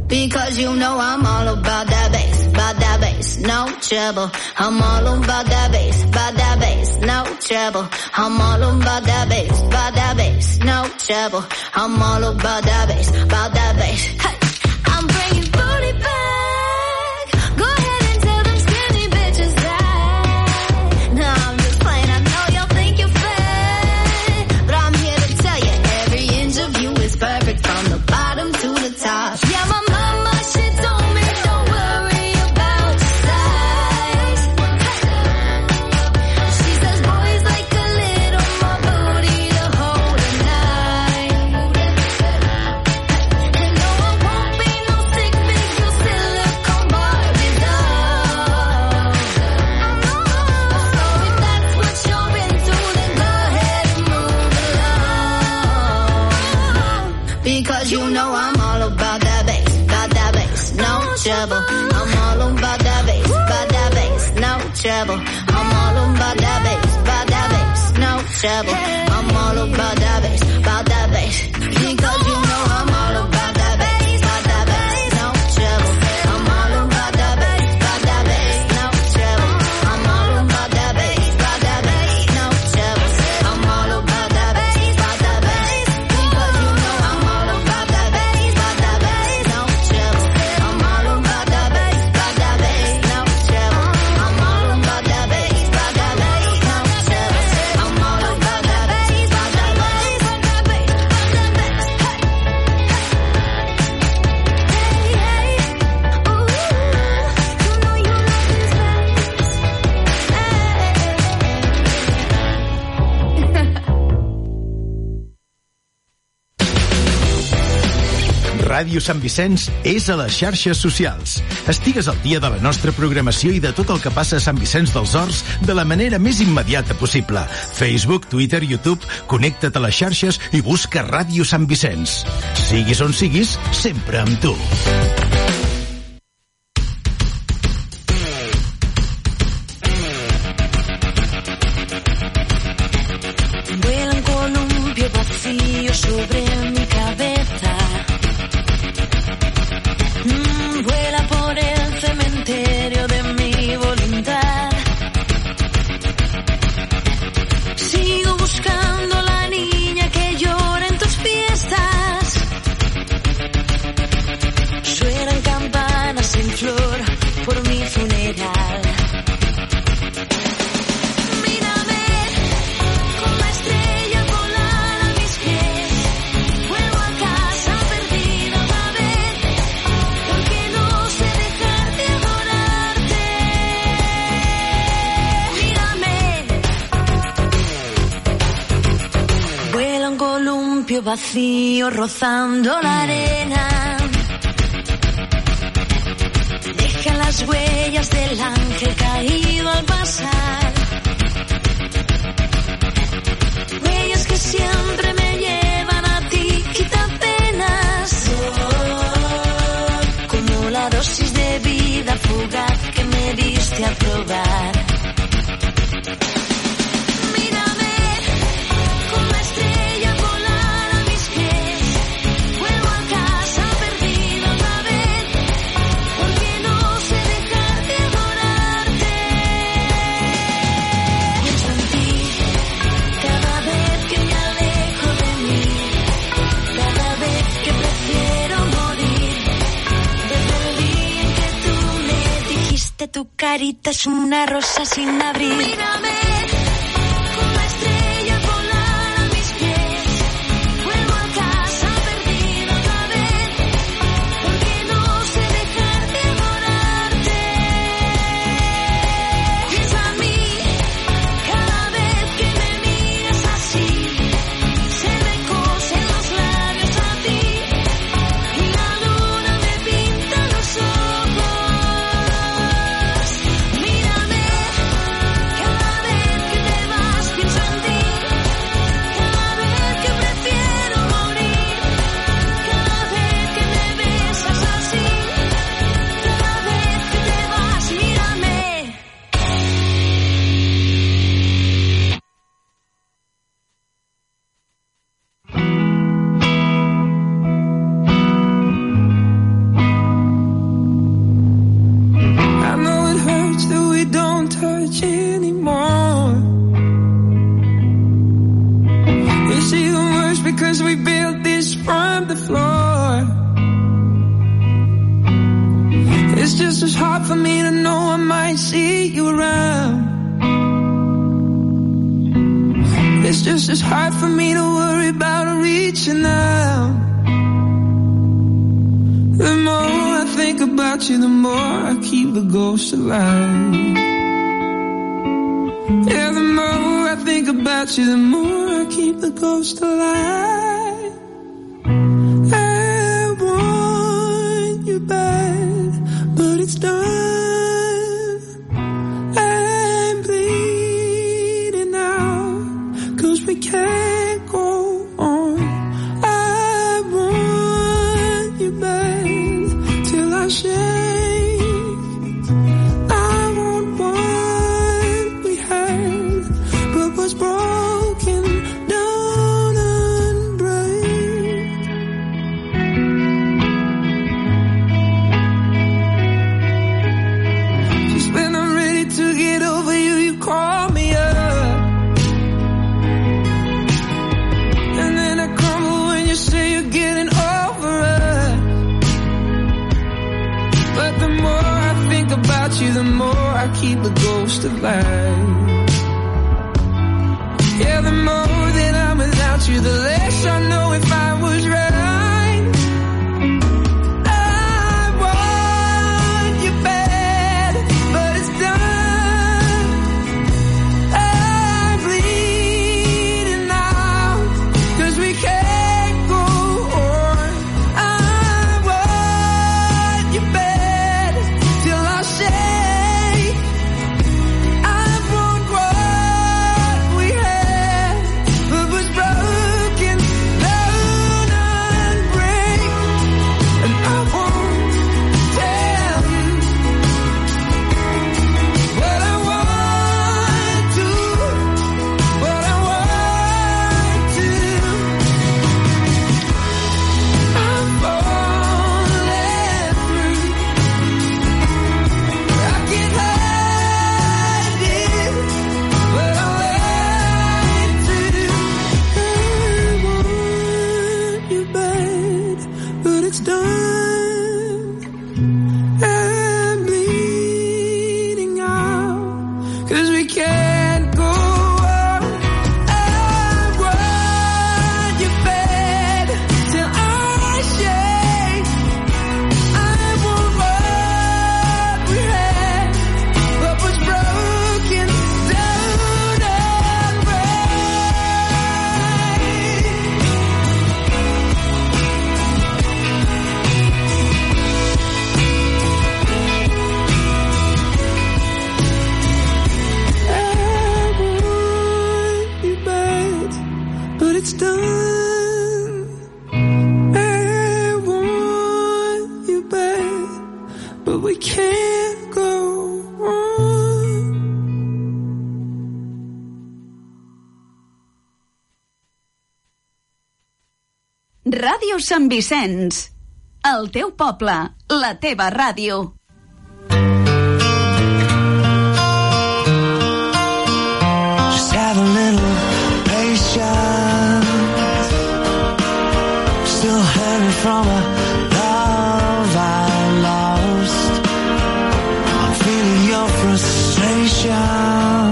Because you know I'm all about that bass, about that bass, no trouble. I'm all about that bass, about that bass, no trouble. I'm all about that bass, about that bass, no trouble. I'm all about that bass, about that bass. Hey, I'm bringing booty back. Go ahead and tell them skinny bitches that. No, I'm just playing. I know y'all think you're fat, but I'm here to tell you every inch of you is perfect from the bottom to the top. Yeah, my mama, she told me don't worry about your size. She says boys like a little more booty to hold at night. And no, I won't be no stick figure silicone Barbie doll. So if that's what you're into, then go ahead and move along. Because you know I'm all about that bass, about that bass, no trouble. I'm all about that bass, about that bass, no trouble. I'm all about that bass, about that bass, no trouble. I'm all about that bass, about that bass. Because you know I'm all about that bass, about that bass, no trouble. I'm all about that bass, about that bass, no trouble. I'm all about that bass, about that bass, no trouble. I'm all about that bass, about that bass. Because you know I'm all about that bass, about that bass, no trouble. I'm all about that bass, about that bass, no trouble. I'm all about that bass, about that bass, no trouble. I'm all about that bass, about that bass, about that bass, about that bass. Hey, hey, ooh, you know you love this bass. Ràdio Sant Vicenç és a les xarxes socials. Estigues al dia de la nostra programació i de tot el que passa a Sant Vicenç dels Horts de la manera més immediata possible. Facebook, Twitter, YouTube, connecta't a les xarxes i busca Ràdio Sant Vicenç. Siguis on siguis, sempre amb tu. Vuela un columpio vacío sobre mi cabeza. Mm, vuela por el cementerio de mi voluntad. Sigo buscando la niña que llora en tus fiestas. Suenan campanas en flor por mi funeral. Vacío rozando la arena, deja las huellas del ángel caído al pasar, huellas que siempre me llevan a ti, quita penas, como la dosis de vida fugaz que me diste a probar. Tu carita es una rosa sin abrir. Mírame, como estrella polar a mis pies. Vuelvo a casa perdida otra vez, porque no sé dejar de adorarte. Piensa en mí, cada vez que me miras así. Se me cosen los labios a ti, y la luna me pinta los ojos. Mírame, cada vez don't touch anymore. It's even worse because we built this from the floor. It's just as hard for me to know I might see you around. It's just as hard for me to worry about reaching out. The more I think about you, the more I keep the ghost alive. Yeah, the more I think about you, the more I keep the ghost alive. I want you back, but it's done. I'm bleeding out, 'cause we can't go on. I want you back till I shake. I want what we had, but what's broken don't unbreak. Just when I'm ready to get over you, you call me up. And then I crumble when you say you're getting over us. But the more I think about you, the more I keep the ghost alive. Yeah, the more that I'm without you, the less I know if I was right. I want you bad, but it's done. I'm bleeding out, 'cause we can't go on. I want you bad till I say I want what we had, but was broken down and break. And I won't tell you what I want to, what I want to. I'm falling through. I can't hide it, but I like to. I want you bad, but it's done. I'm bleeding out, 'cause we can't go on. I want you bad till I shake. I want what we had, but was broken down and I want you bad, but it's done. I want you bad, but we can't go on. Ràdio Sant Vicenç, el teu poble, la teva ràdio. Just have a little patience. Still hurting from a love I lost. I'm feeling your frustration.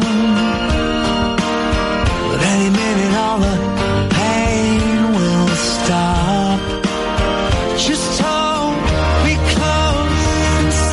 But any minute all the pain will stop. Just hold me close and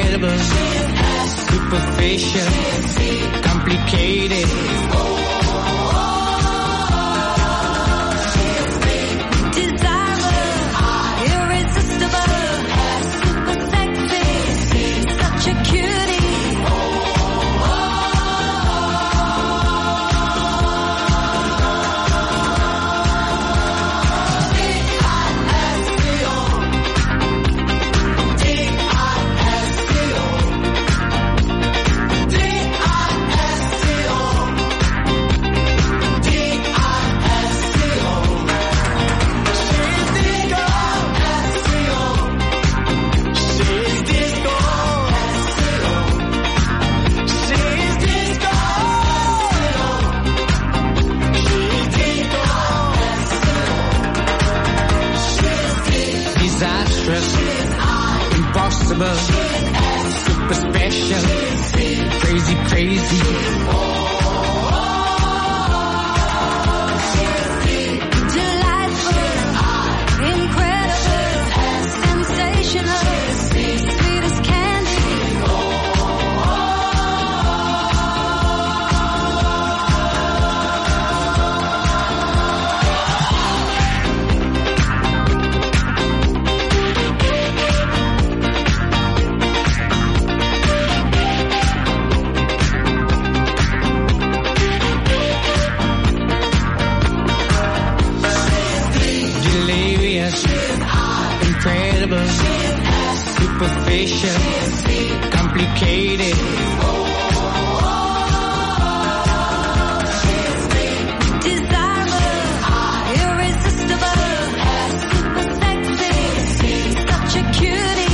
incredible, superficial, complicated. Impossible, super special, crazy, crazy. Delightful, incredible, sensational, sweet as candy. Incredible, superficial, complicated. Desirable, irresistible, super sexy, such a cutie.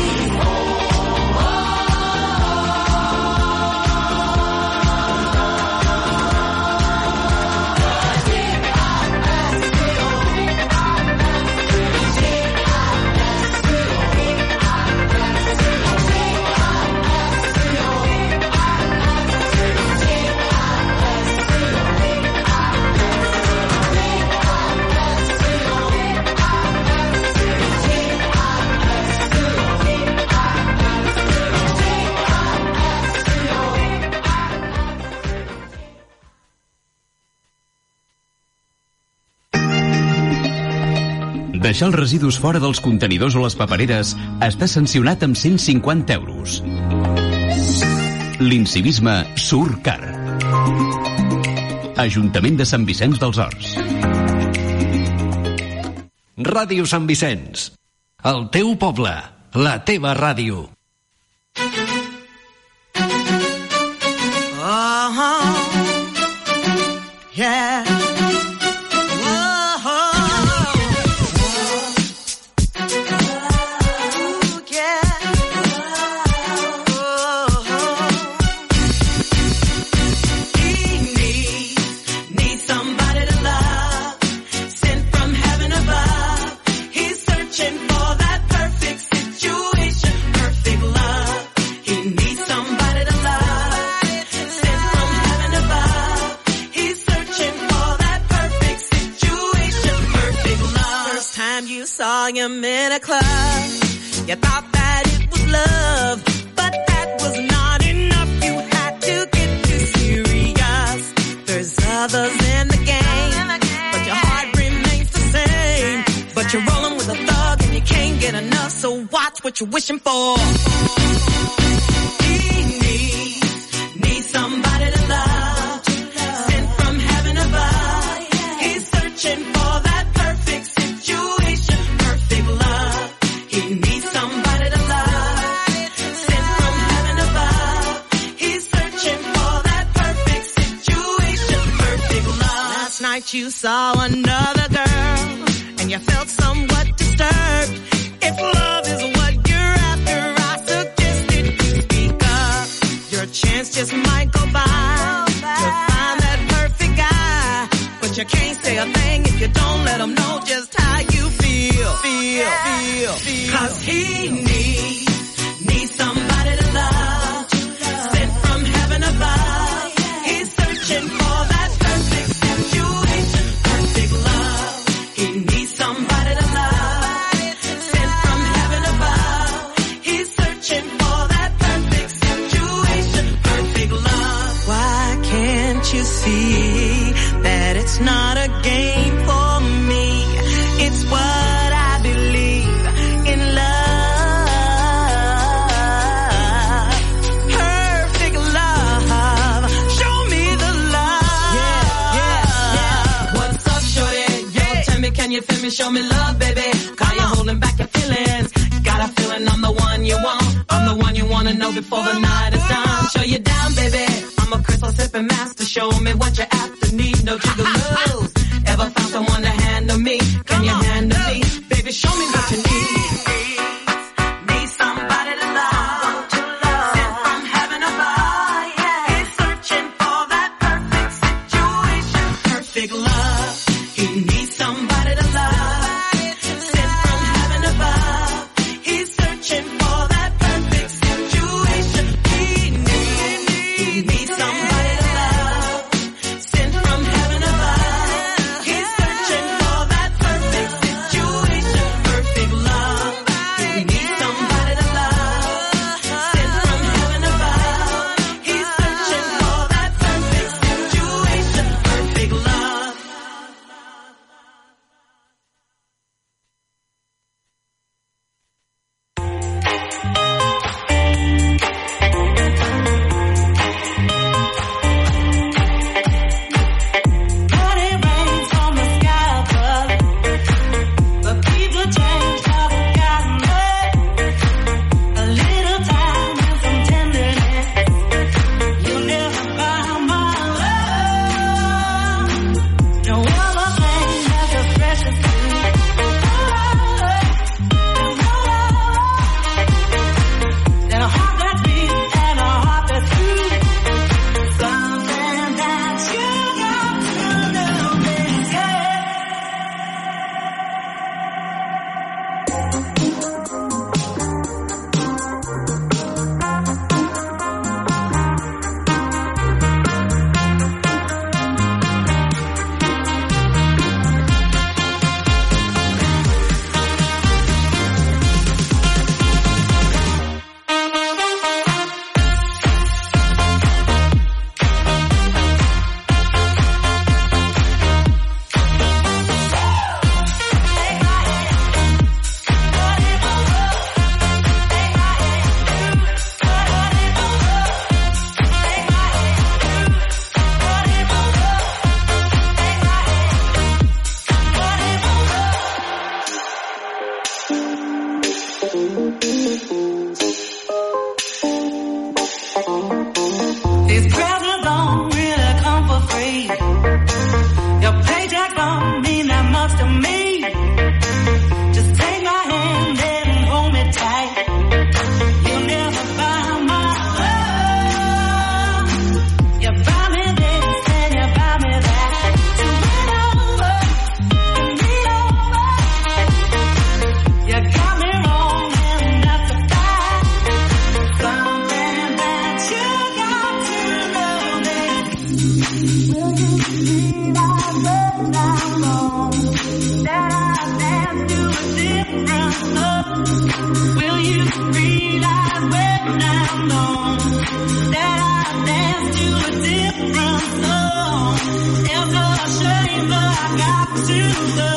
Deixar els residus fora dels contenidors o les papereres està sancionat amb cent cinquanta euros. L'incivisme surt car. Ajuntament de Sant Vicenç dels Horts. Ràdio Sant Vicenç. El teu poble, la teva ràdio. Oh, yeah. Saw him in a club, you thought that it was love, but that was not enough, you had to get too serious. There's others in the game, but your heart remains the same, but you're rolling with a thug and you can't get enough, so watch what you're wishing for. He needs, needs somebody to love, sent from heaven above, he's searching for that perfect situation. You saw another girl and you felt somewhat disturbed. If love is what you're after, I suggest that you speak up. Your chance just might go by. You'll find that perfect guy, but you can't say a thing if you don't let him know just how you feel. Feel, feel, feel. Cause he needs, needs somebody to love, sent from heaven above. He's searching for that perfect situation. Perfect love. He needs somebody to Can't you see that it's not a game for me? It's what I believe in love. Perfect love. Show me the love. Yeah, yeah, yeah. What's up, shorty? Yo, tell me, can you feel me? Show me love, baby. Cause you're holding back your feelings. Got a feeling I'm the one you want. I'm the one you wanna know before the night is done. Show you down, baby. I'm a crystal sipping master. Show me what you're after. Need no jiggaloos. Ever found someone to handle me? Can you handle me? Baby, show me what you need. Need somebody to love, to love. Sent from heaven above. He's searching for that perfect situation. Perfect love. He needs somebody to love. Sent from heaven above. He's searching for that perfect situation. He needs, he needs somebody to love. Sent from heaven above. He's searching for that perfect situation. Perfect love. He needs somebody to love. Sent from heaven above. He's searching for that perfect situation. Perfect love. Money rains on the sky above, but people change, haven't gotten there. A little time and some tenderness, you'll never find my love. No other thing that's as precious to me. Than a heart that beats and a heart that's true. Something that you got to know, baby. These presents don't really come for free. Your paycheck don't mean that much to me. Just take my hand and hold me tight. You'll never find my love. You buy me this and you buy me that. To win over, to lead over. You got me wrong and that's a fact. Something that you got to know, baby. Will you realize when I'm gone that I dance to a different love? Will you realize when I'm gone that I dance to a different song? It's a shame, but I got to know.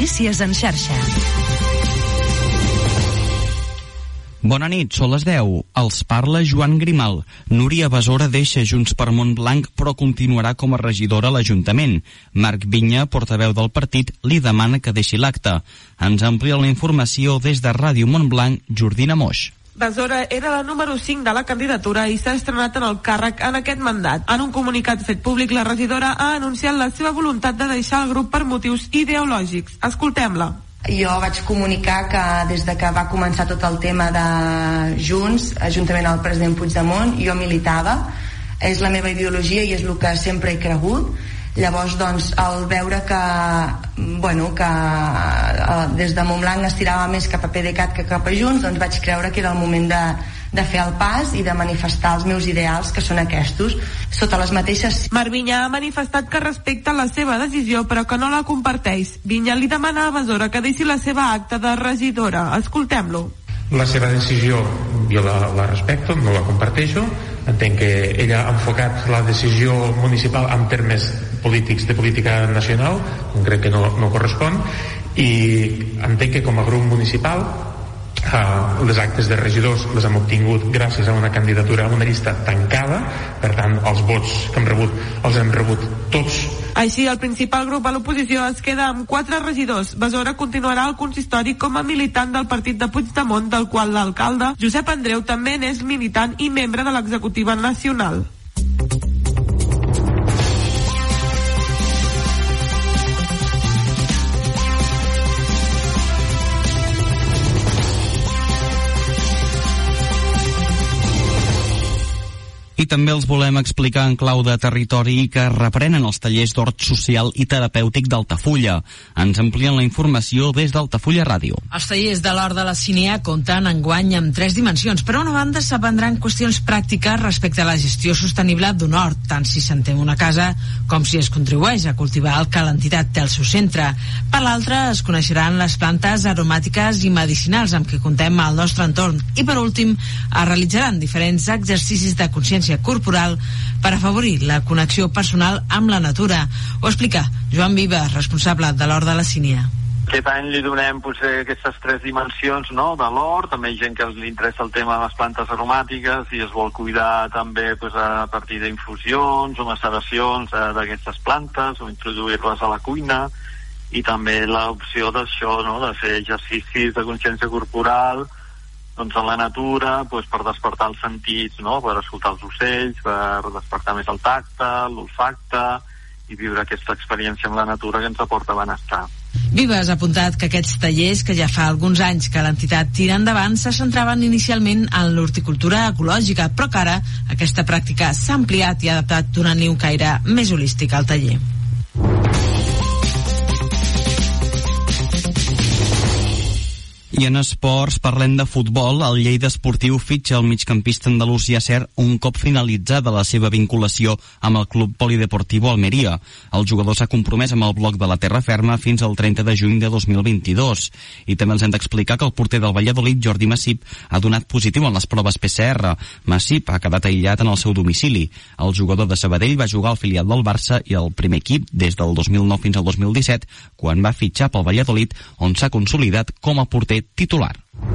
Notícies en xarxa. Bona nit, són les deu. Els parla Joan Grimal. Núria Besora deixa Junts per Montblanc, però continuarà com a regidora a l'Ajuntament. Marc Vinya, portaveu del partit, li demana que deixi l'acte. Ens amplia la informació des de Ràdio Montblanc, Jordina Moix. Besora era la número cinc de la candidatura i s'ha estrenat en el càrrec en aquest mandat. En un comunicat fet públic, la regidora ha anunciat la seva voluntat de deixar el grup per motius ideològics. Escoltem-la. Jo vaig comunicar que des de que va començar tot el tema de Junts, juntament al president Puigdemont, jo militava, és la meva ideologia i és el que sempre he cregut. Llavors, doncs, al veure que, bueno, que des de Montblanc es tirava més cap a PDeCAT que cap a Junts, doncs vaig creure que era el moment de, de fer el pas i de manifestar els meus ideals, que són aquests, sota les mateixes... Marc Vinya ha manifestat que respecta la seva decisió, però que no la comparteix. Vinya li demana a Besora que deixi la seva acta de regidora. Escoltem-lo. La seva decisió jo la, la respecto, no la comparteixo. Entenc que ella ha enfocat la decisió municipal en termes polítics de política nacional, crec que no, no correspon, i entenc que com a grup municipal Uh, les actes de regidors les hem obtingut gràcies a una candidatura, a una llista tancada, per tant els vots que hem rebut els hem rebut tots. Així, el principal grup a l'oposició es queda amb quatre regidors. Besora continuarà al consistori com a militant del partit de Puigdemont, del qual l'alcalde Josep Andreu també n'és militant i membre de l'executiva nacional. I també els volem explicar en clau de territori que reprenen els tallers d'hort social i terapèutic d'Altafulla. Ens amplien la informació des d'Altafulla Ràdio. Els tallers de l'hort de la Cineà compten enguany amb tres dimensions. Per una banda, s'aprendran qüestions pràctiques respecte a la gestió sostenible d'un hort, tant si s'entén una casa com si es contribueix a cultivar el que l'entitat té al seu centre. Per l'altra, es coneixeran les plantes aromàtiques i medicinals amb què contem al nostre entorn. I per últim, es realitzaran diferents exercicis de consciència corporal per afavorir la connexió personal amb la natura. Ho explica Joan Vives, responsable de l'hort de la Cineà. Aquest any li donem potser aquestes tres dimensions, no?, de l'hort. També hi ha gent que li interessa el tema de les plantes aromàtiques i es vol cuidar també pues, a partir d'infusions o maceracions eh, d'aquestes plantes o introduir-les a la cuina, i també l'opció d'això, no?, de fer exercicis de consciència corporal doncs a la natura, doncs per despertar els sentits, no?, per escoltar els ocells, per despertar més el tacte, l'olfacte, i viure aquesta experiència amb la natura que ens aporta benestar. Vives ha apuntat que aquests tallers, que ja fa alguns anys que l'entitat tira endavant, se centraven inicialment en l'horticultura ecològica, però que ara aquesta pràctica s'ha ampliat i adaptat donant-li un caire més holístic al taller. I en esports, parlem de futbol. El Lleida Esportiu fitxa el migcampista andalús Yasser un cop finalitzada la seva vinculació amb el Club Polideportivo Almeria. El jugador s'ha compromès amb el bloc de la terra ferma fins al trenta de juny de dos mil vint-i-dos. I també els hem d'explicar que el porter del Valladolid, Jordi Massip, ha donat positiu en les proves P C R. Massip ha quedat aïllat en el seu domicili. El jugador de Sabadell va jugar al filial del Barça i al primer equip des del dos mil nou fins al dos mil disset, quan va fitxar pel Valladolid, on s'ha consolidat com a porter titular.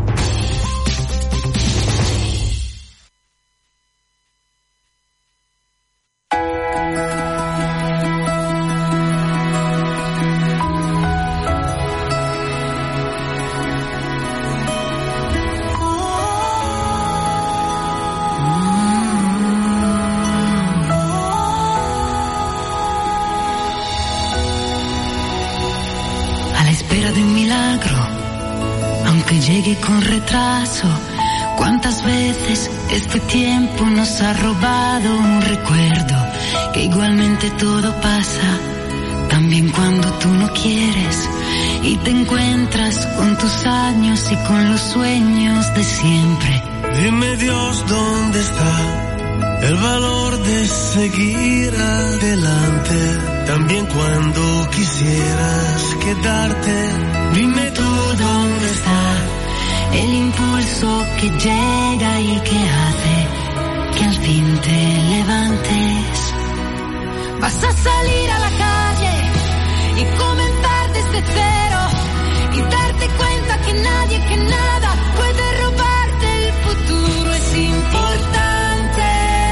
A la espera de un milagro, aunque llegue con retraso, cuántas veces este tiempo nos ha robado un recuerdo, que igualmente todo pasa, también cuando tú no quieres, y te encuentras con tus años y con los sueños de siempre. Dime Dios, ¿dónde está el valor de seguir adelante? También cuando quisieras quedarte, dime tú dónde está el impulso que llega y que hace que al fin te levantes. Vas a salir a la calle y comenzar desde cero. y darte cuenta que nadie, que nada puede robarte el futuro. Es importante,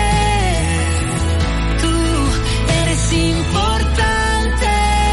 tú eres importante.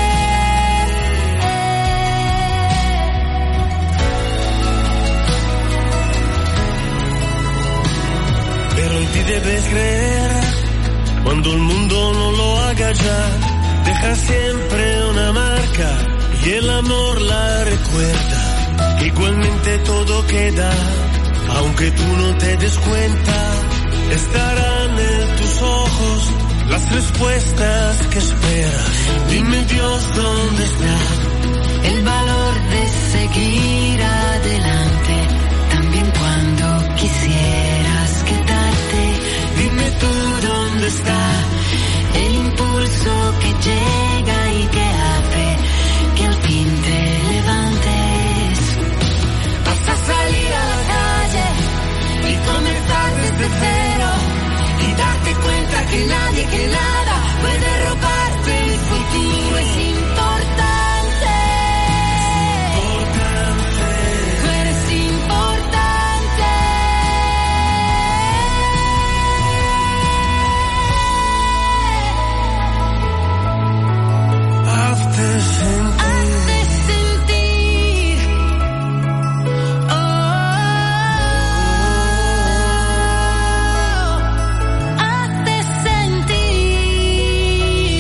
Pero en ti debes creer, cuando el mundo no lo haga ya, deja siempre una marca y el amor la recuerda. Igualmente todo queda, aunque tú no te des cuenta, estarán en tus ojos las respuestas que esperas. Dime Dios dónde está El valor de seguir adelante, también cuando quisieras quedarte. Dime tú dónde está el impulso que llega y que hace que al fin te levantes. Vas a salir a la calle y comenzar desde cero y darte cuenta que nadie, que nada puede robarte el futuro. Es importante, tú eres importante. Hazte sentir, Hazte sentir, oh, hazte sentir.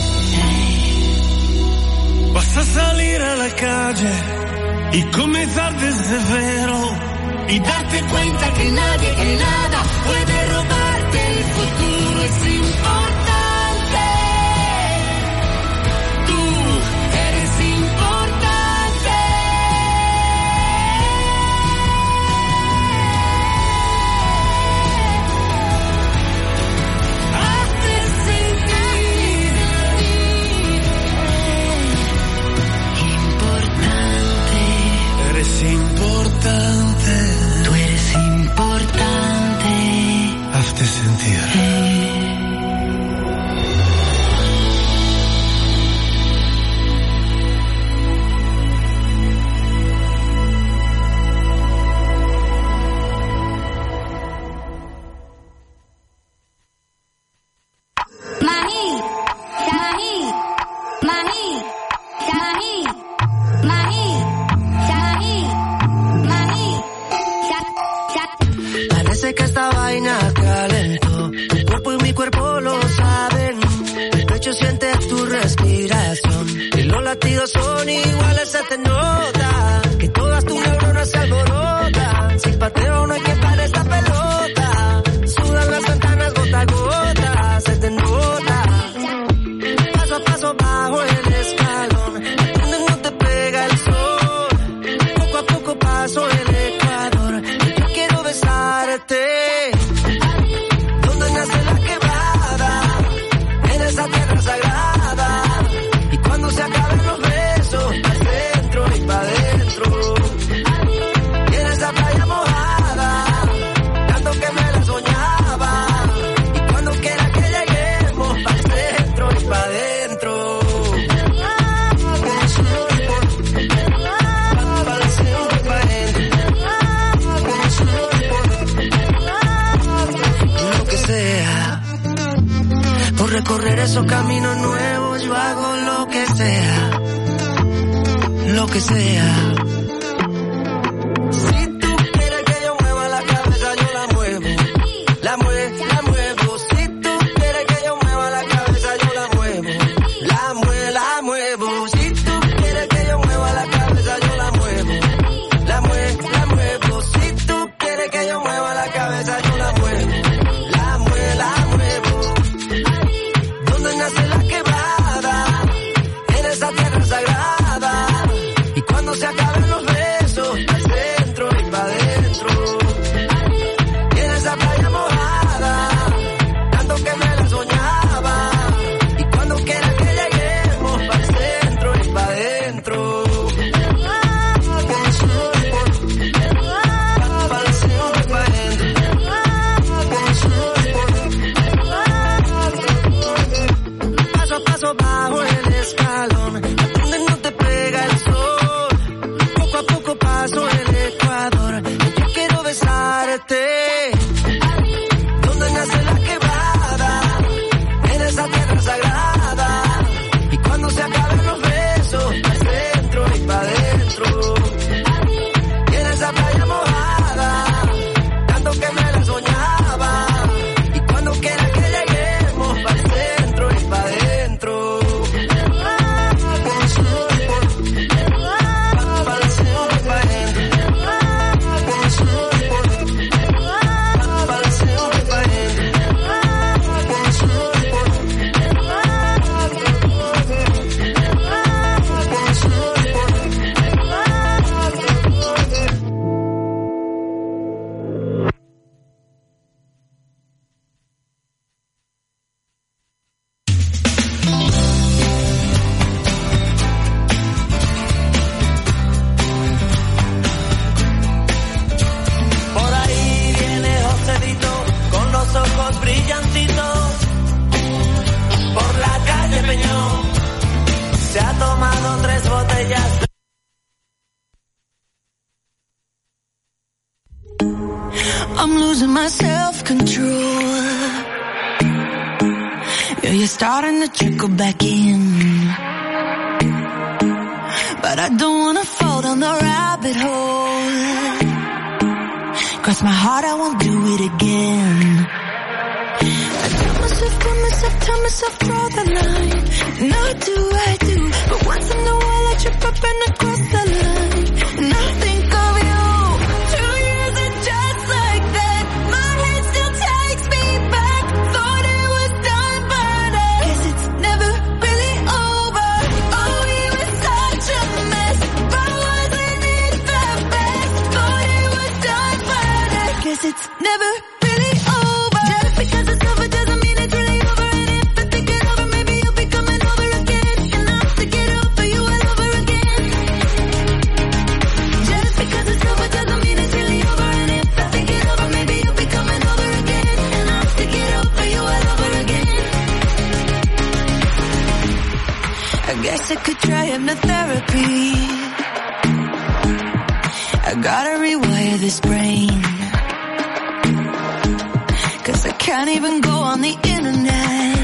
vas a salir a la calle y comenzar desde cero y Darte cuenta que nadie, que nada puede robarte el futuro. Es importante, tú eres importante. Hazte sentir importante. eres importante. Tú eres importante. Hazte sentir. Maní, Sharaní, Maní, Sharaní, Maní, Sharaní, Maní, Shar- Shar- Parece que esta vaina calentó. Tu cuerpo y mi cuerpo lo saben. El pecho siente tu respiración. Y los latidos son iguales, se te nota. Que todas tus neuronas se alborotan. Sin pateo no hay que parar esta pelota. Sudan las ventanas gota a gota. Se te nota. Paso a paso bajo el escalón. Donde no te pega el sol. Poco a poco paso el ecuador. Yo quiero besarte. Donde nace la quebrada. En esa tierra sagrada. Y cuando se acaben los besos, pa' dentro y pa' dentro. Y en esa playa mojada, tanto que me la soñaba. Y cuando quiera que lleguemos, pa' dentro y pa' dentro. Lo que sea, por recorrer esos caminos nuevos, yo hago lo que sea, lo que sea. Si tú quieres que yo mueva la cabeza, yo la muevo, la muevo, la muevo. Si tú quieres que yo mueva la cabeza, yo la muevo, la muevo, la muevo. Si tú quieres que yo mueva la cabeza, yo la muevo, la muevo, la muevo. Si tú quieres que yo mueva la cabeza, yo la muevo, la muevo, la muevo. Donde nace la quebrada, en esa tierra sagrada. Y cuando se acaben los I'm losing my self-control. Yeah, you're starting to trickle back in, but I don't wanna fall down the rabbit hole. Cross my heart, I won't do it again. I tell myself, tell myself, tell myself, draw the line. And I do, I do, but once in a while I trip up and I cross the line. And I think of you. Two years and just like that, my head still takes me back. Thought it was done, but I guess it's never really over. Oh, we were such a mess, but wasn't it the best? Thought it was done, but I guess it's never really over. Just because it's over doesn't mean it's really over. And if I think it over, maybe you'll be coming over again. And I'll stick it over you all over again. Just because it's over doesn't mean it's really over. And if I think it over, maybe you'll be coming over again. And I'll stick it over you all over again. I guess I could try hypnotherapy. I gotta rewire this brain, 'cause I can't even go on the internet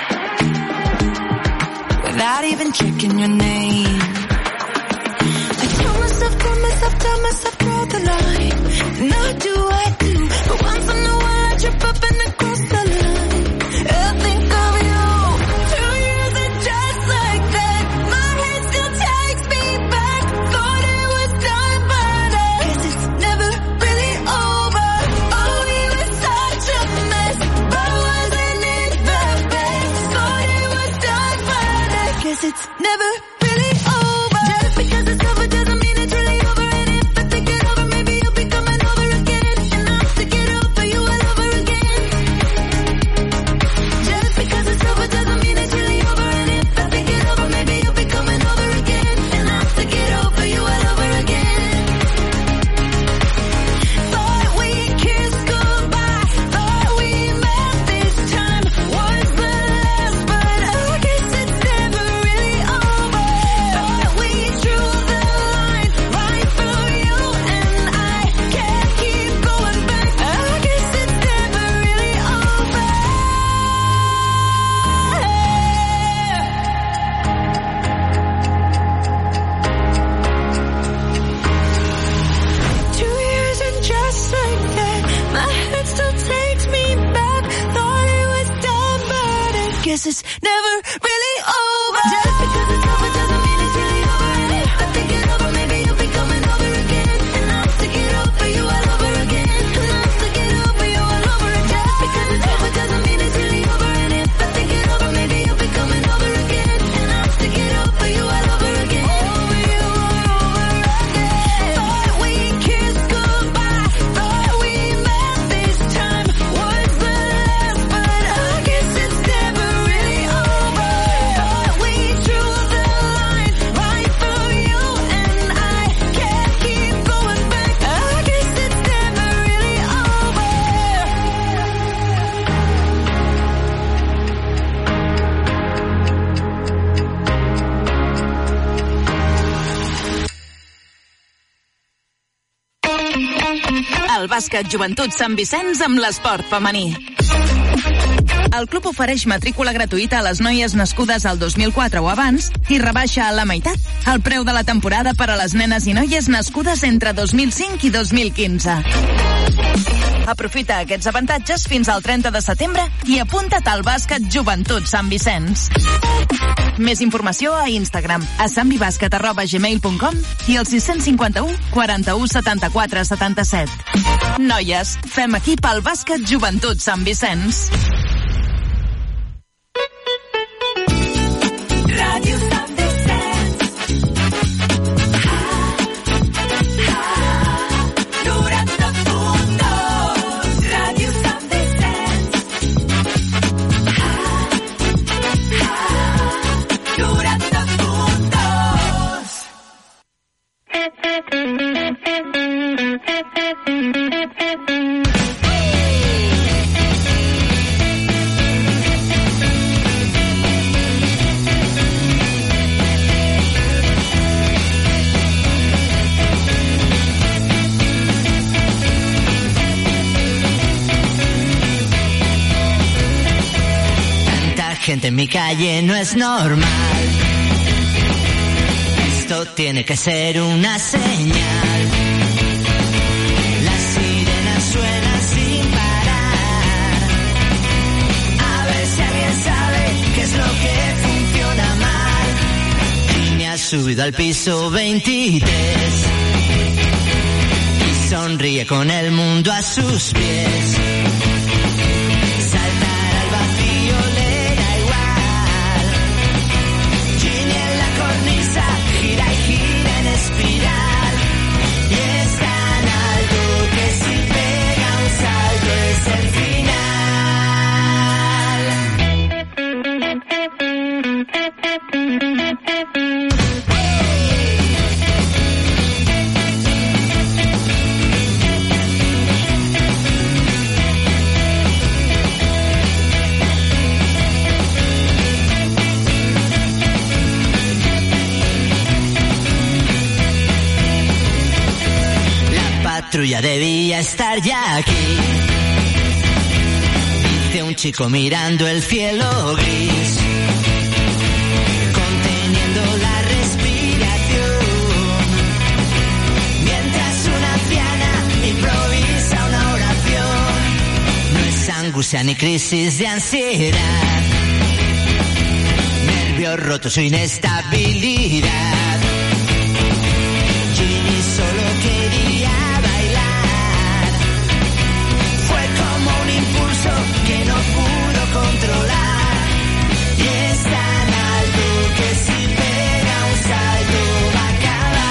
without even checking your name. I tell myself, tell myself, tell myself, draw the line. And I do, I do, but once in a while I trip up and I cross the line. I think of you. Two years and just like that, my head still takes me back. Thought it was done, but I guess it's never really over. Oh, we were such a mess, but wasn't it the best? Thought it was done, but I guess it's never really over. Just because it's over doesn't mean it's really over. And if I think it over, maybe you'll be coming over again. And I'll stick it over you all over again. Just because it's over doesn't mean it's really over. And if I think it over, maybe you'll be coming over again. And I'll stick it over you all over again. Thought we kissed goodbye, thought we met this time was the last, but I guess it's never really over. Thought we drew the line right through you and I can't keep going back. I guess it's never really over. Two years and just like that, my head still takes me back. Thought it was done, but I guess it's never really over. Just because it's over doesn't mean it's really over. And if I think it over, maybe you'll be coming over again. And I'll stick it over you all over again. And I'll stick it over you all over again. Just because it's over doesn't mean it's really over. And if I think it over, maybe you'll be coming over again. And I'll stick it over you all over again. Over you all over again. Thought we kissed goodbye, thought we met this time was the last, but I guess it's never really over. Thought we drew the line right through you and I can't keep going back. I guess it's never really over. El bàsquet Joventut Sant Vicenç amb l'esport femení. El club ofereix matrícula gratuïta a les noies nascudes al dos mil quatre o abans i rebaixa a la meitat el preu de la temporada per a les nenes i noies nascudes entre dos mil cinc i dos mil quinze. Aprofita aquests avantatges fins al trenta de setembre i apunta't al bàsquet Joventut Sant Vicenç. Més informació a Instagram, a sambibasket arroba gmail punt com i al sis cinc u, quaranta-u, setanta-quatre, setanta-set. Noies, fem equip al bàsquet Joventut Sant Vicenç. Ràdio Sant Vicenç. noranta punt dos. Ràdio Sant Vicenç. noranta punt dos. gente en mi calle no es normal. Esto tiene que ser una señal. La sirena suena sin parar. A ver si alguien sabe qué es lo que funciona mal. Y me ha subido al piso veintitrés y sonríe con el mundo a sus pies. Gira y gira en espiral y es tan alto que si pega un salto es el final. Patrulla debía estar ya aquí, dice un chico mirando el cielo gris, conteniendo la respiración, mientras una anciana improvisa una oración. No es angustia ni crisis de ansiedad, nervios rotos o inestabilidad. Ginny solo quería que no pudo controlar y es tan alto que si pega un salto va a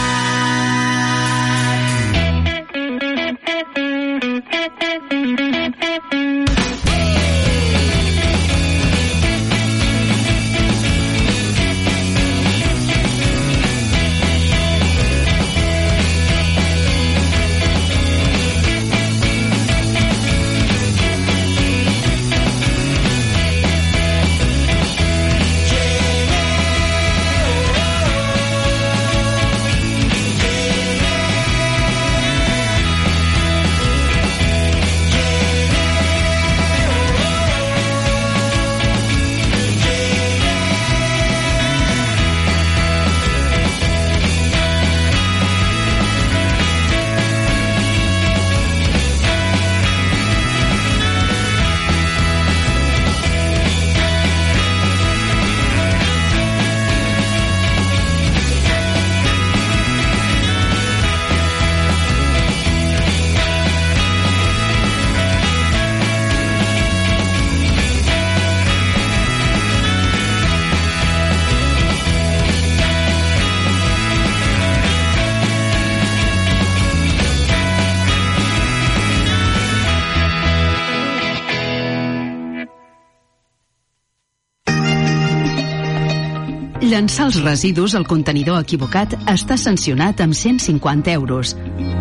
Llançar els residus al contenidor equivocat està sancionat amb cent cinquanta euros.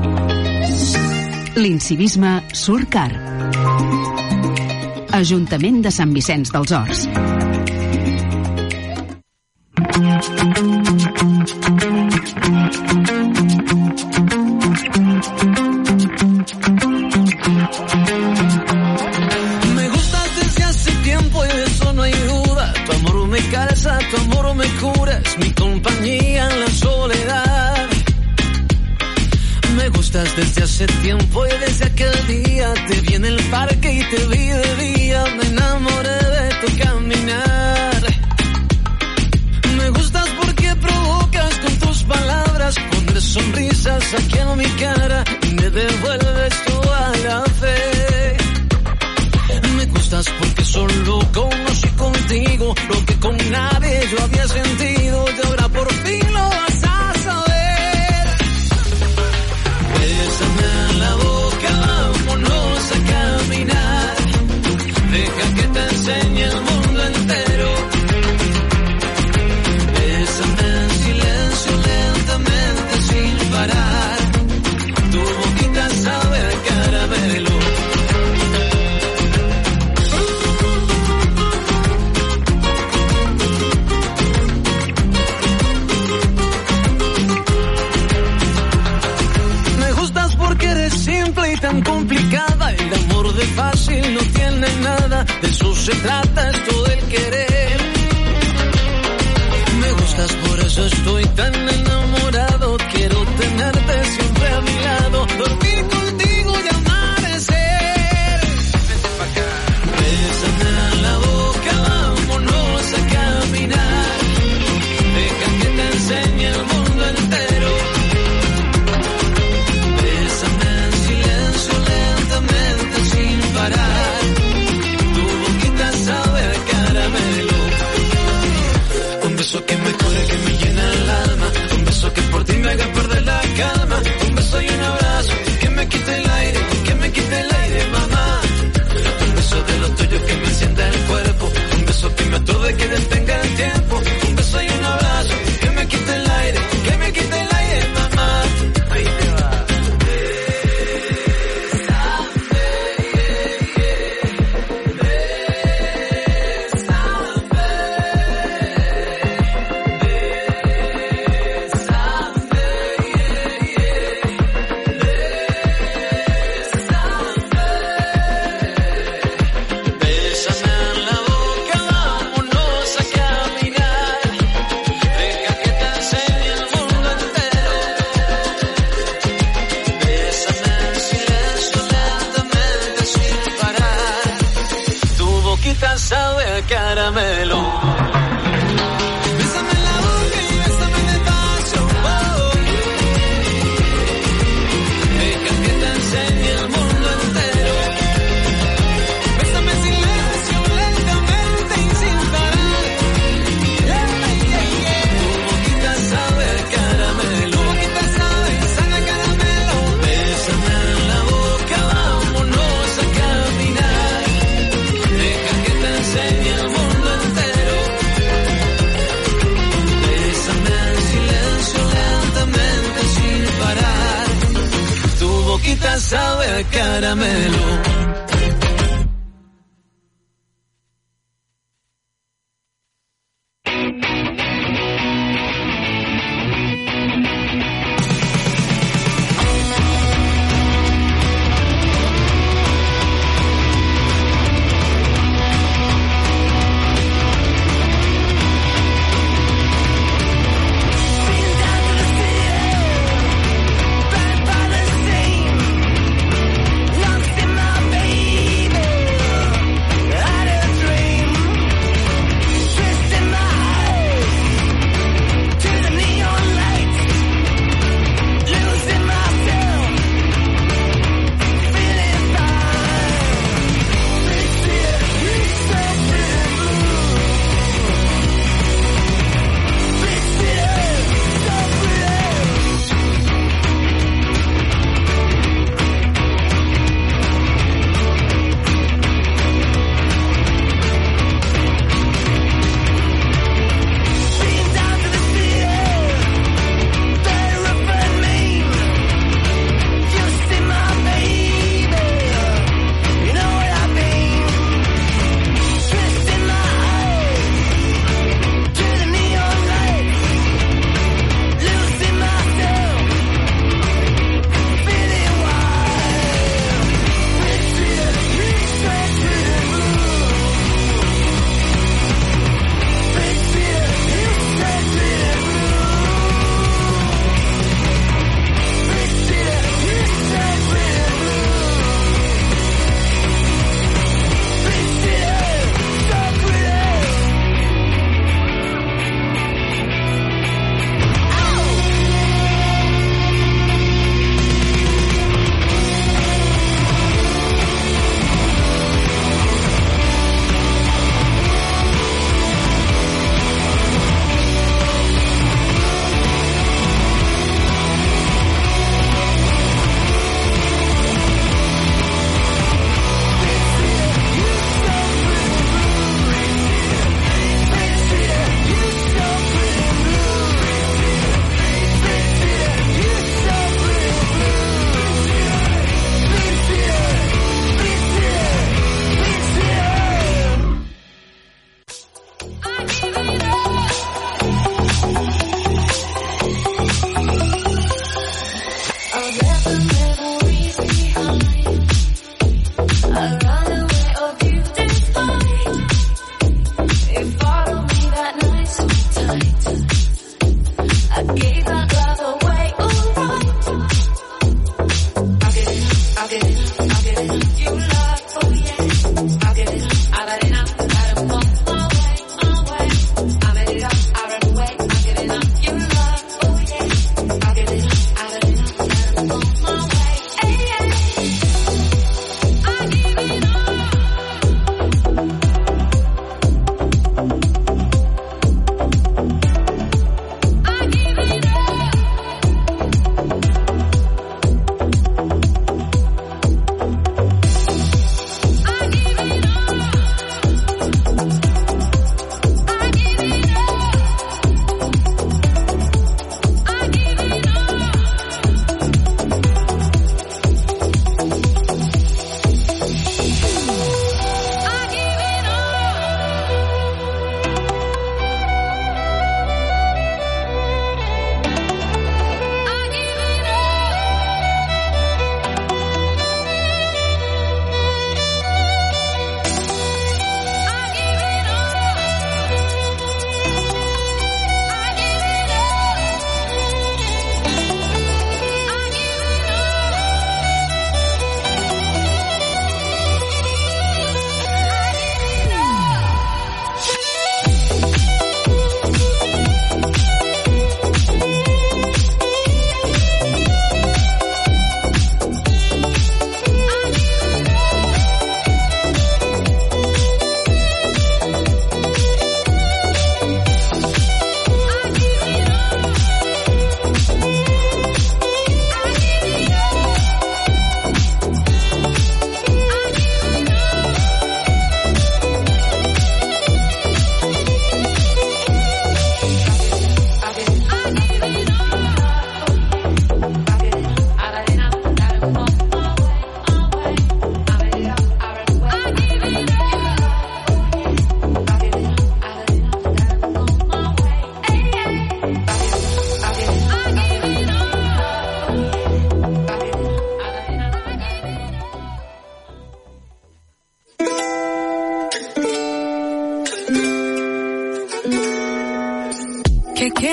L'incivisme surt car. Ajuntament de Sant Vicenç dels Horts. Me gustas desde hace tiempo y de eso no hay duda. Tu amor me calza, tu amor me cura, es mi compañía en la soledad. Me gustas desde hace tiempo y desde aquel día te vi en el parque y te vi de día, me enamoré de tu caminar. Me gustas porque provocas con tus palabras, pones sonrisas aquí en mi cara y me devuelves toda la fe. Me gustas porque solo conocí contigo lo que con nadie yo había sentido y ahora por fin lo vas a saber. Bésame en la boca, vámonos a caminar. Deja que te enseñe el mundo entero. Bésame en silencio, lentamente, sin parar. Tu boquita sabe a caramelo. Tan complicada, el amor de fácil no tiene nada, de eso se trata esto del querer. Yo estoy tan enamorado, quiero tenerte siempre a mi lado, dormir contigo y amanecer. Vete pa' acá. Bésame en la boca, vámonos a caminar. Deja que te enseñe el mundo entero. Bésame en silencio, lentamente, sin parar. Tu boquita sabe a caramelo. Un beso que me cure, que me llena el alma. Un beso que por ti me haga perder la calma. Un beso y un abrazo que me quite el aire, que me quite el aire, mamá. Un beso de los tuyos que me encienda el cuerpo. Un beso que me aturde, que detenga el tiempo. Un beso y un abrazo que me quite el aire, que me quite el aire, mamá. Ahí te va. Sabe a caramelo. Bésame en la boca y bésame despacio, oh. Deja que te enseñe el mundo entero. Bésame en silencio, lentamente y sin parar. Yeah, yeah, yeah. Tu boquita sabe a caramelo. Tu boquita sabe, sabe a caramelo. Bésame en la boca, vámonos a caminar. Deja que te enseñe el mundo entero. Bésame en silencio, lentamente, sin parar. Tu boquita sabe a caramelo. Baby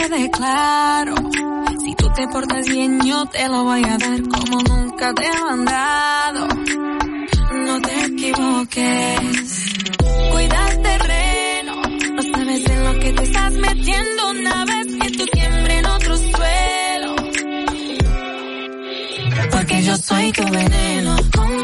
quede claro. Si tú te portas bien, yo te lo voy a dar como nunca te lo han dado. No te equivoques, cuida el terreno. No sabes en lo que te estás metiendo una vez que tú siembres en otro suelo. Porque yo soy tu veneno. Con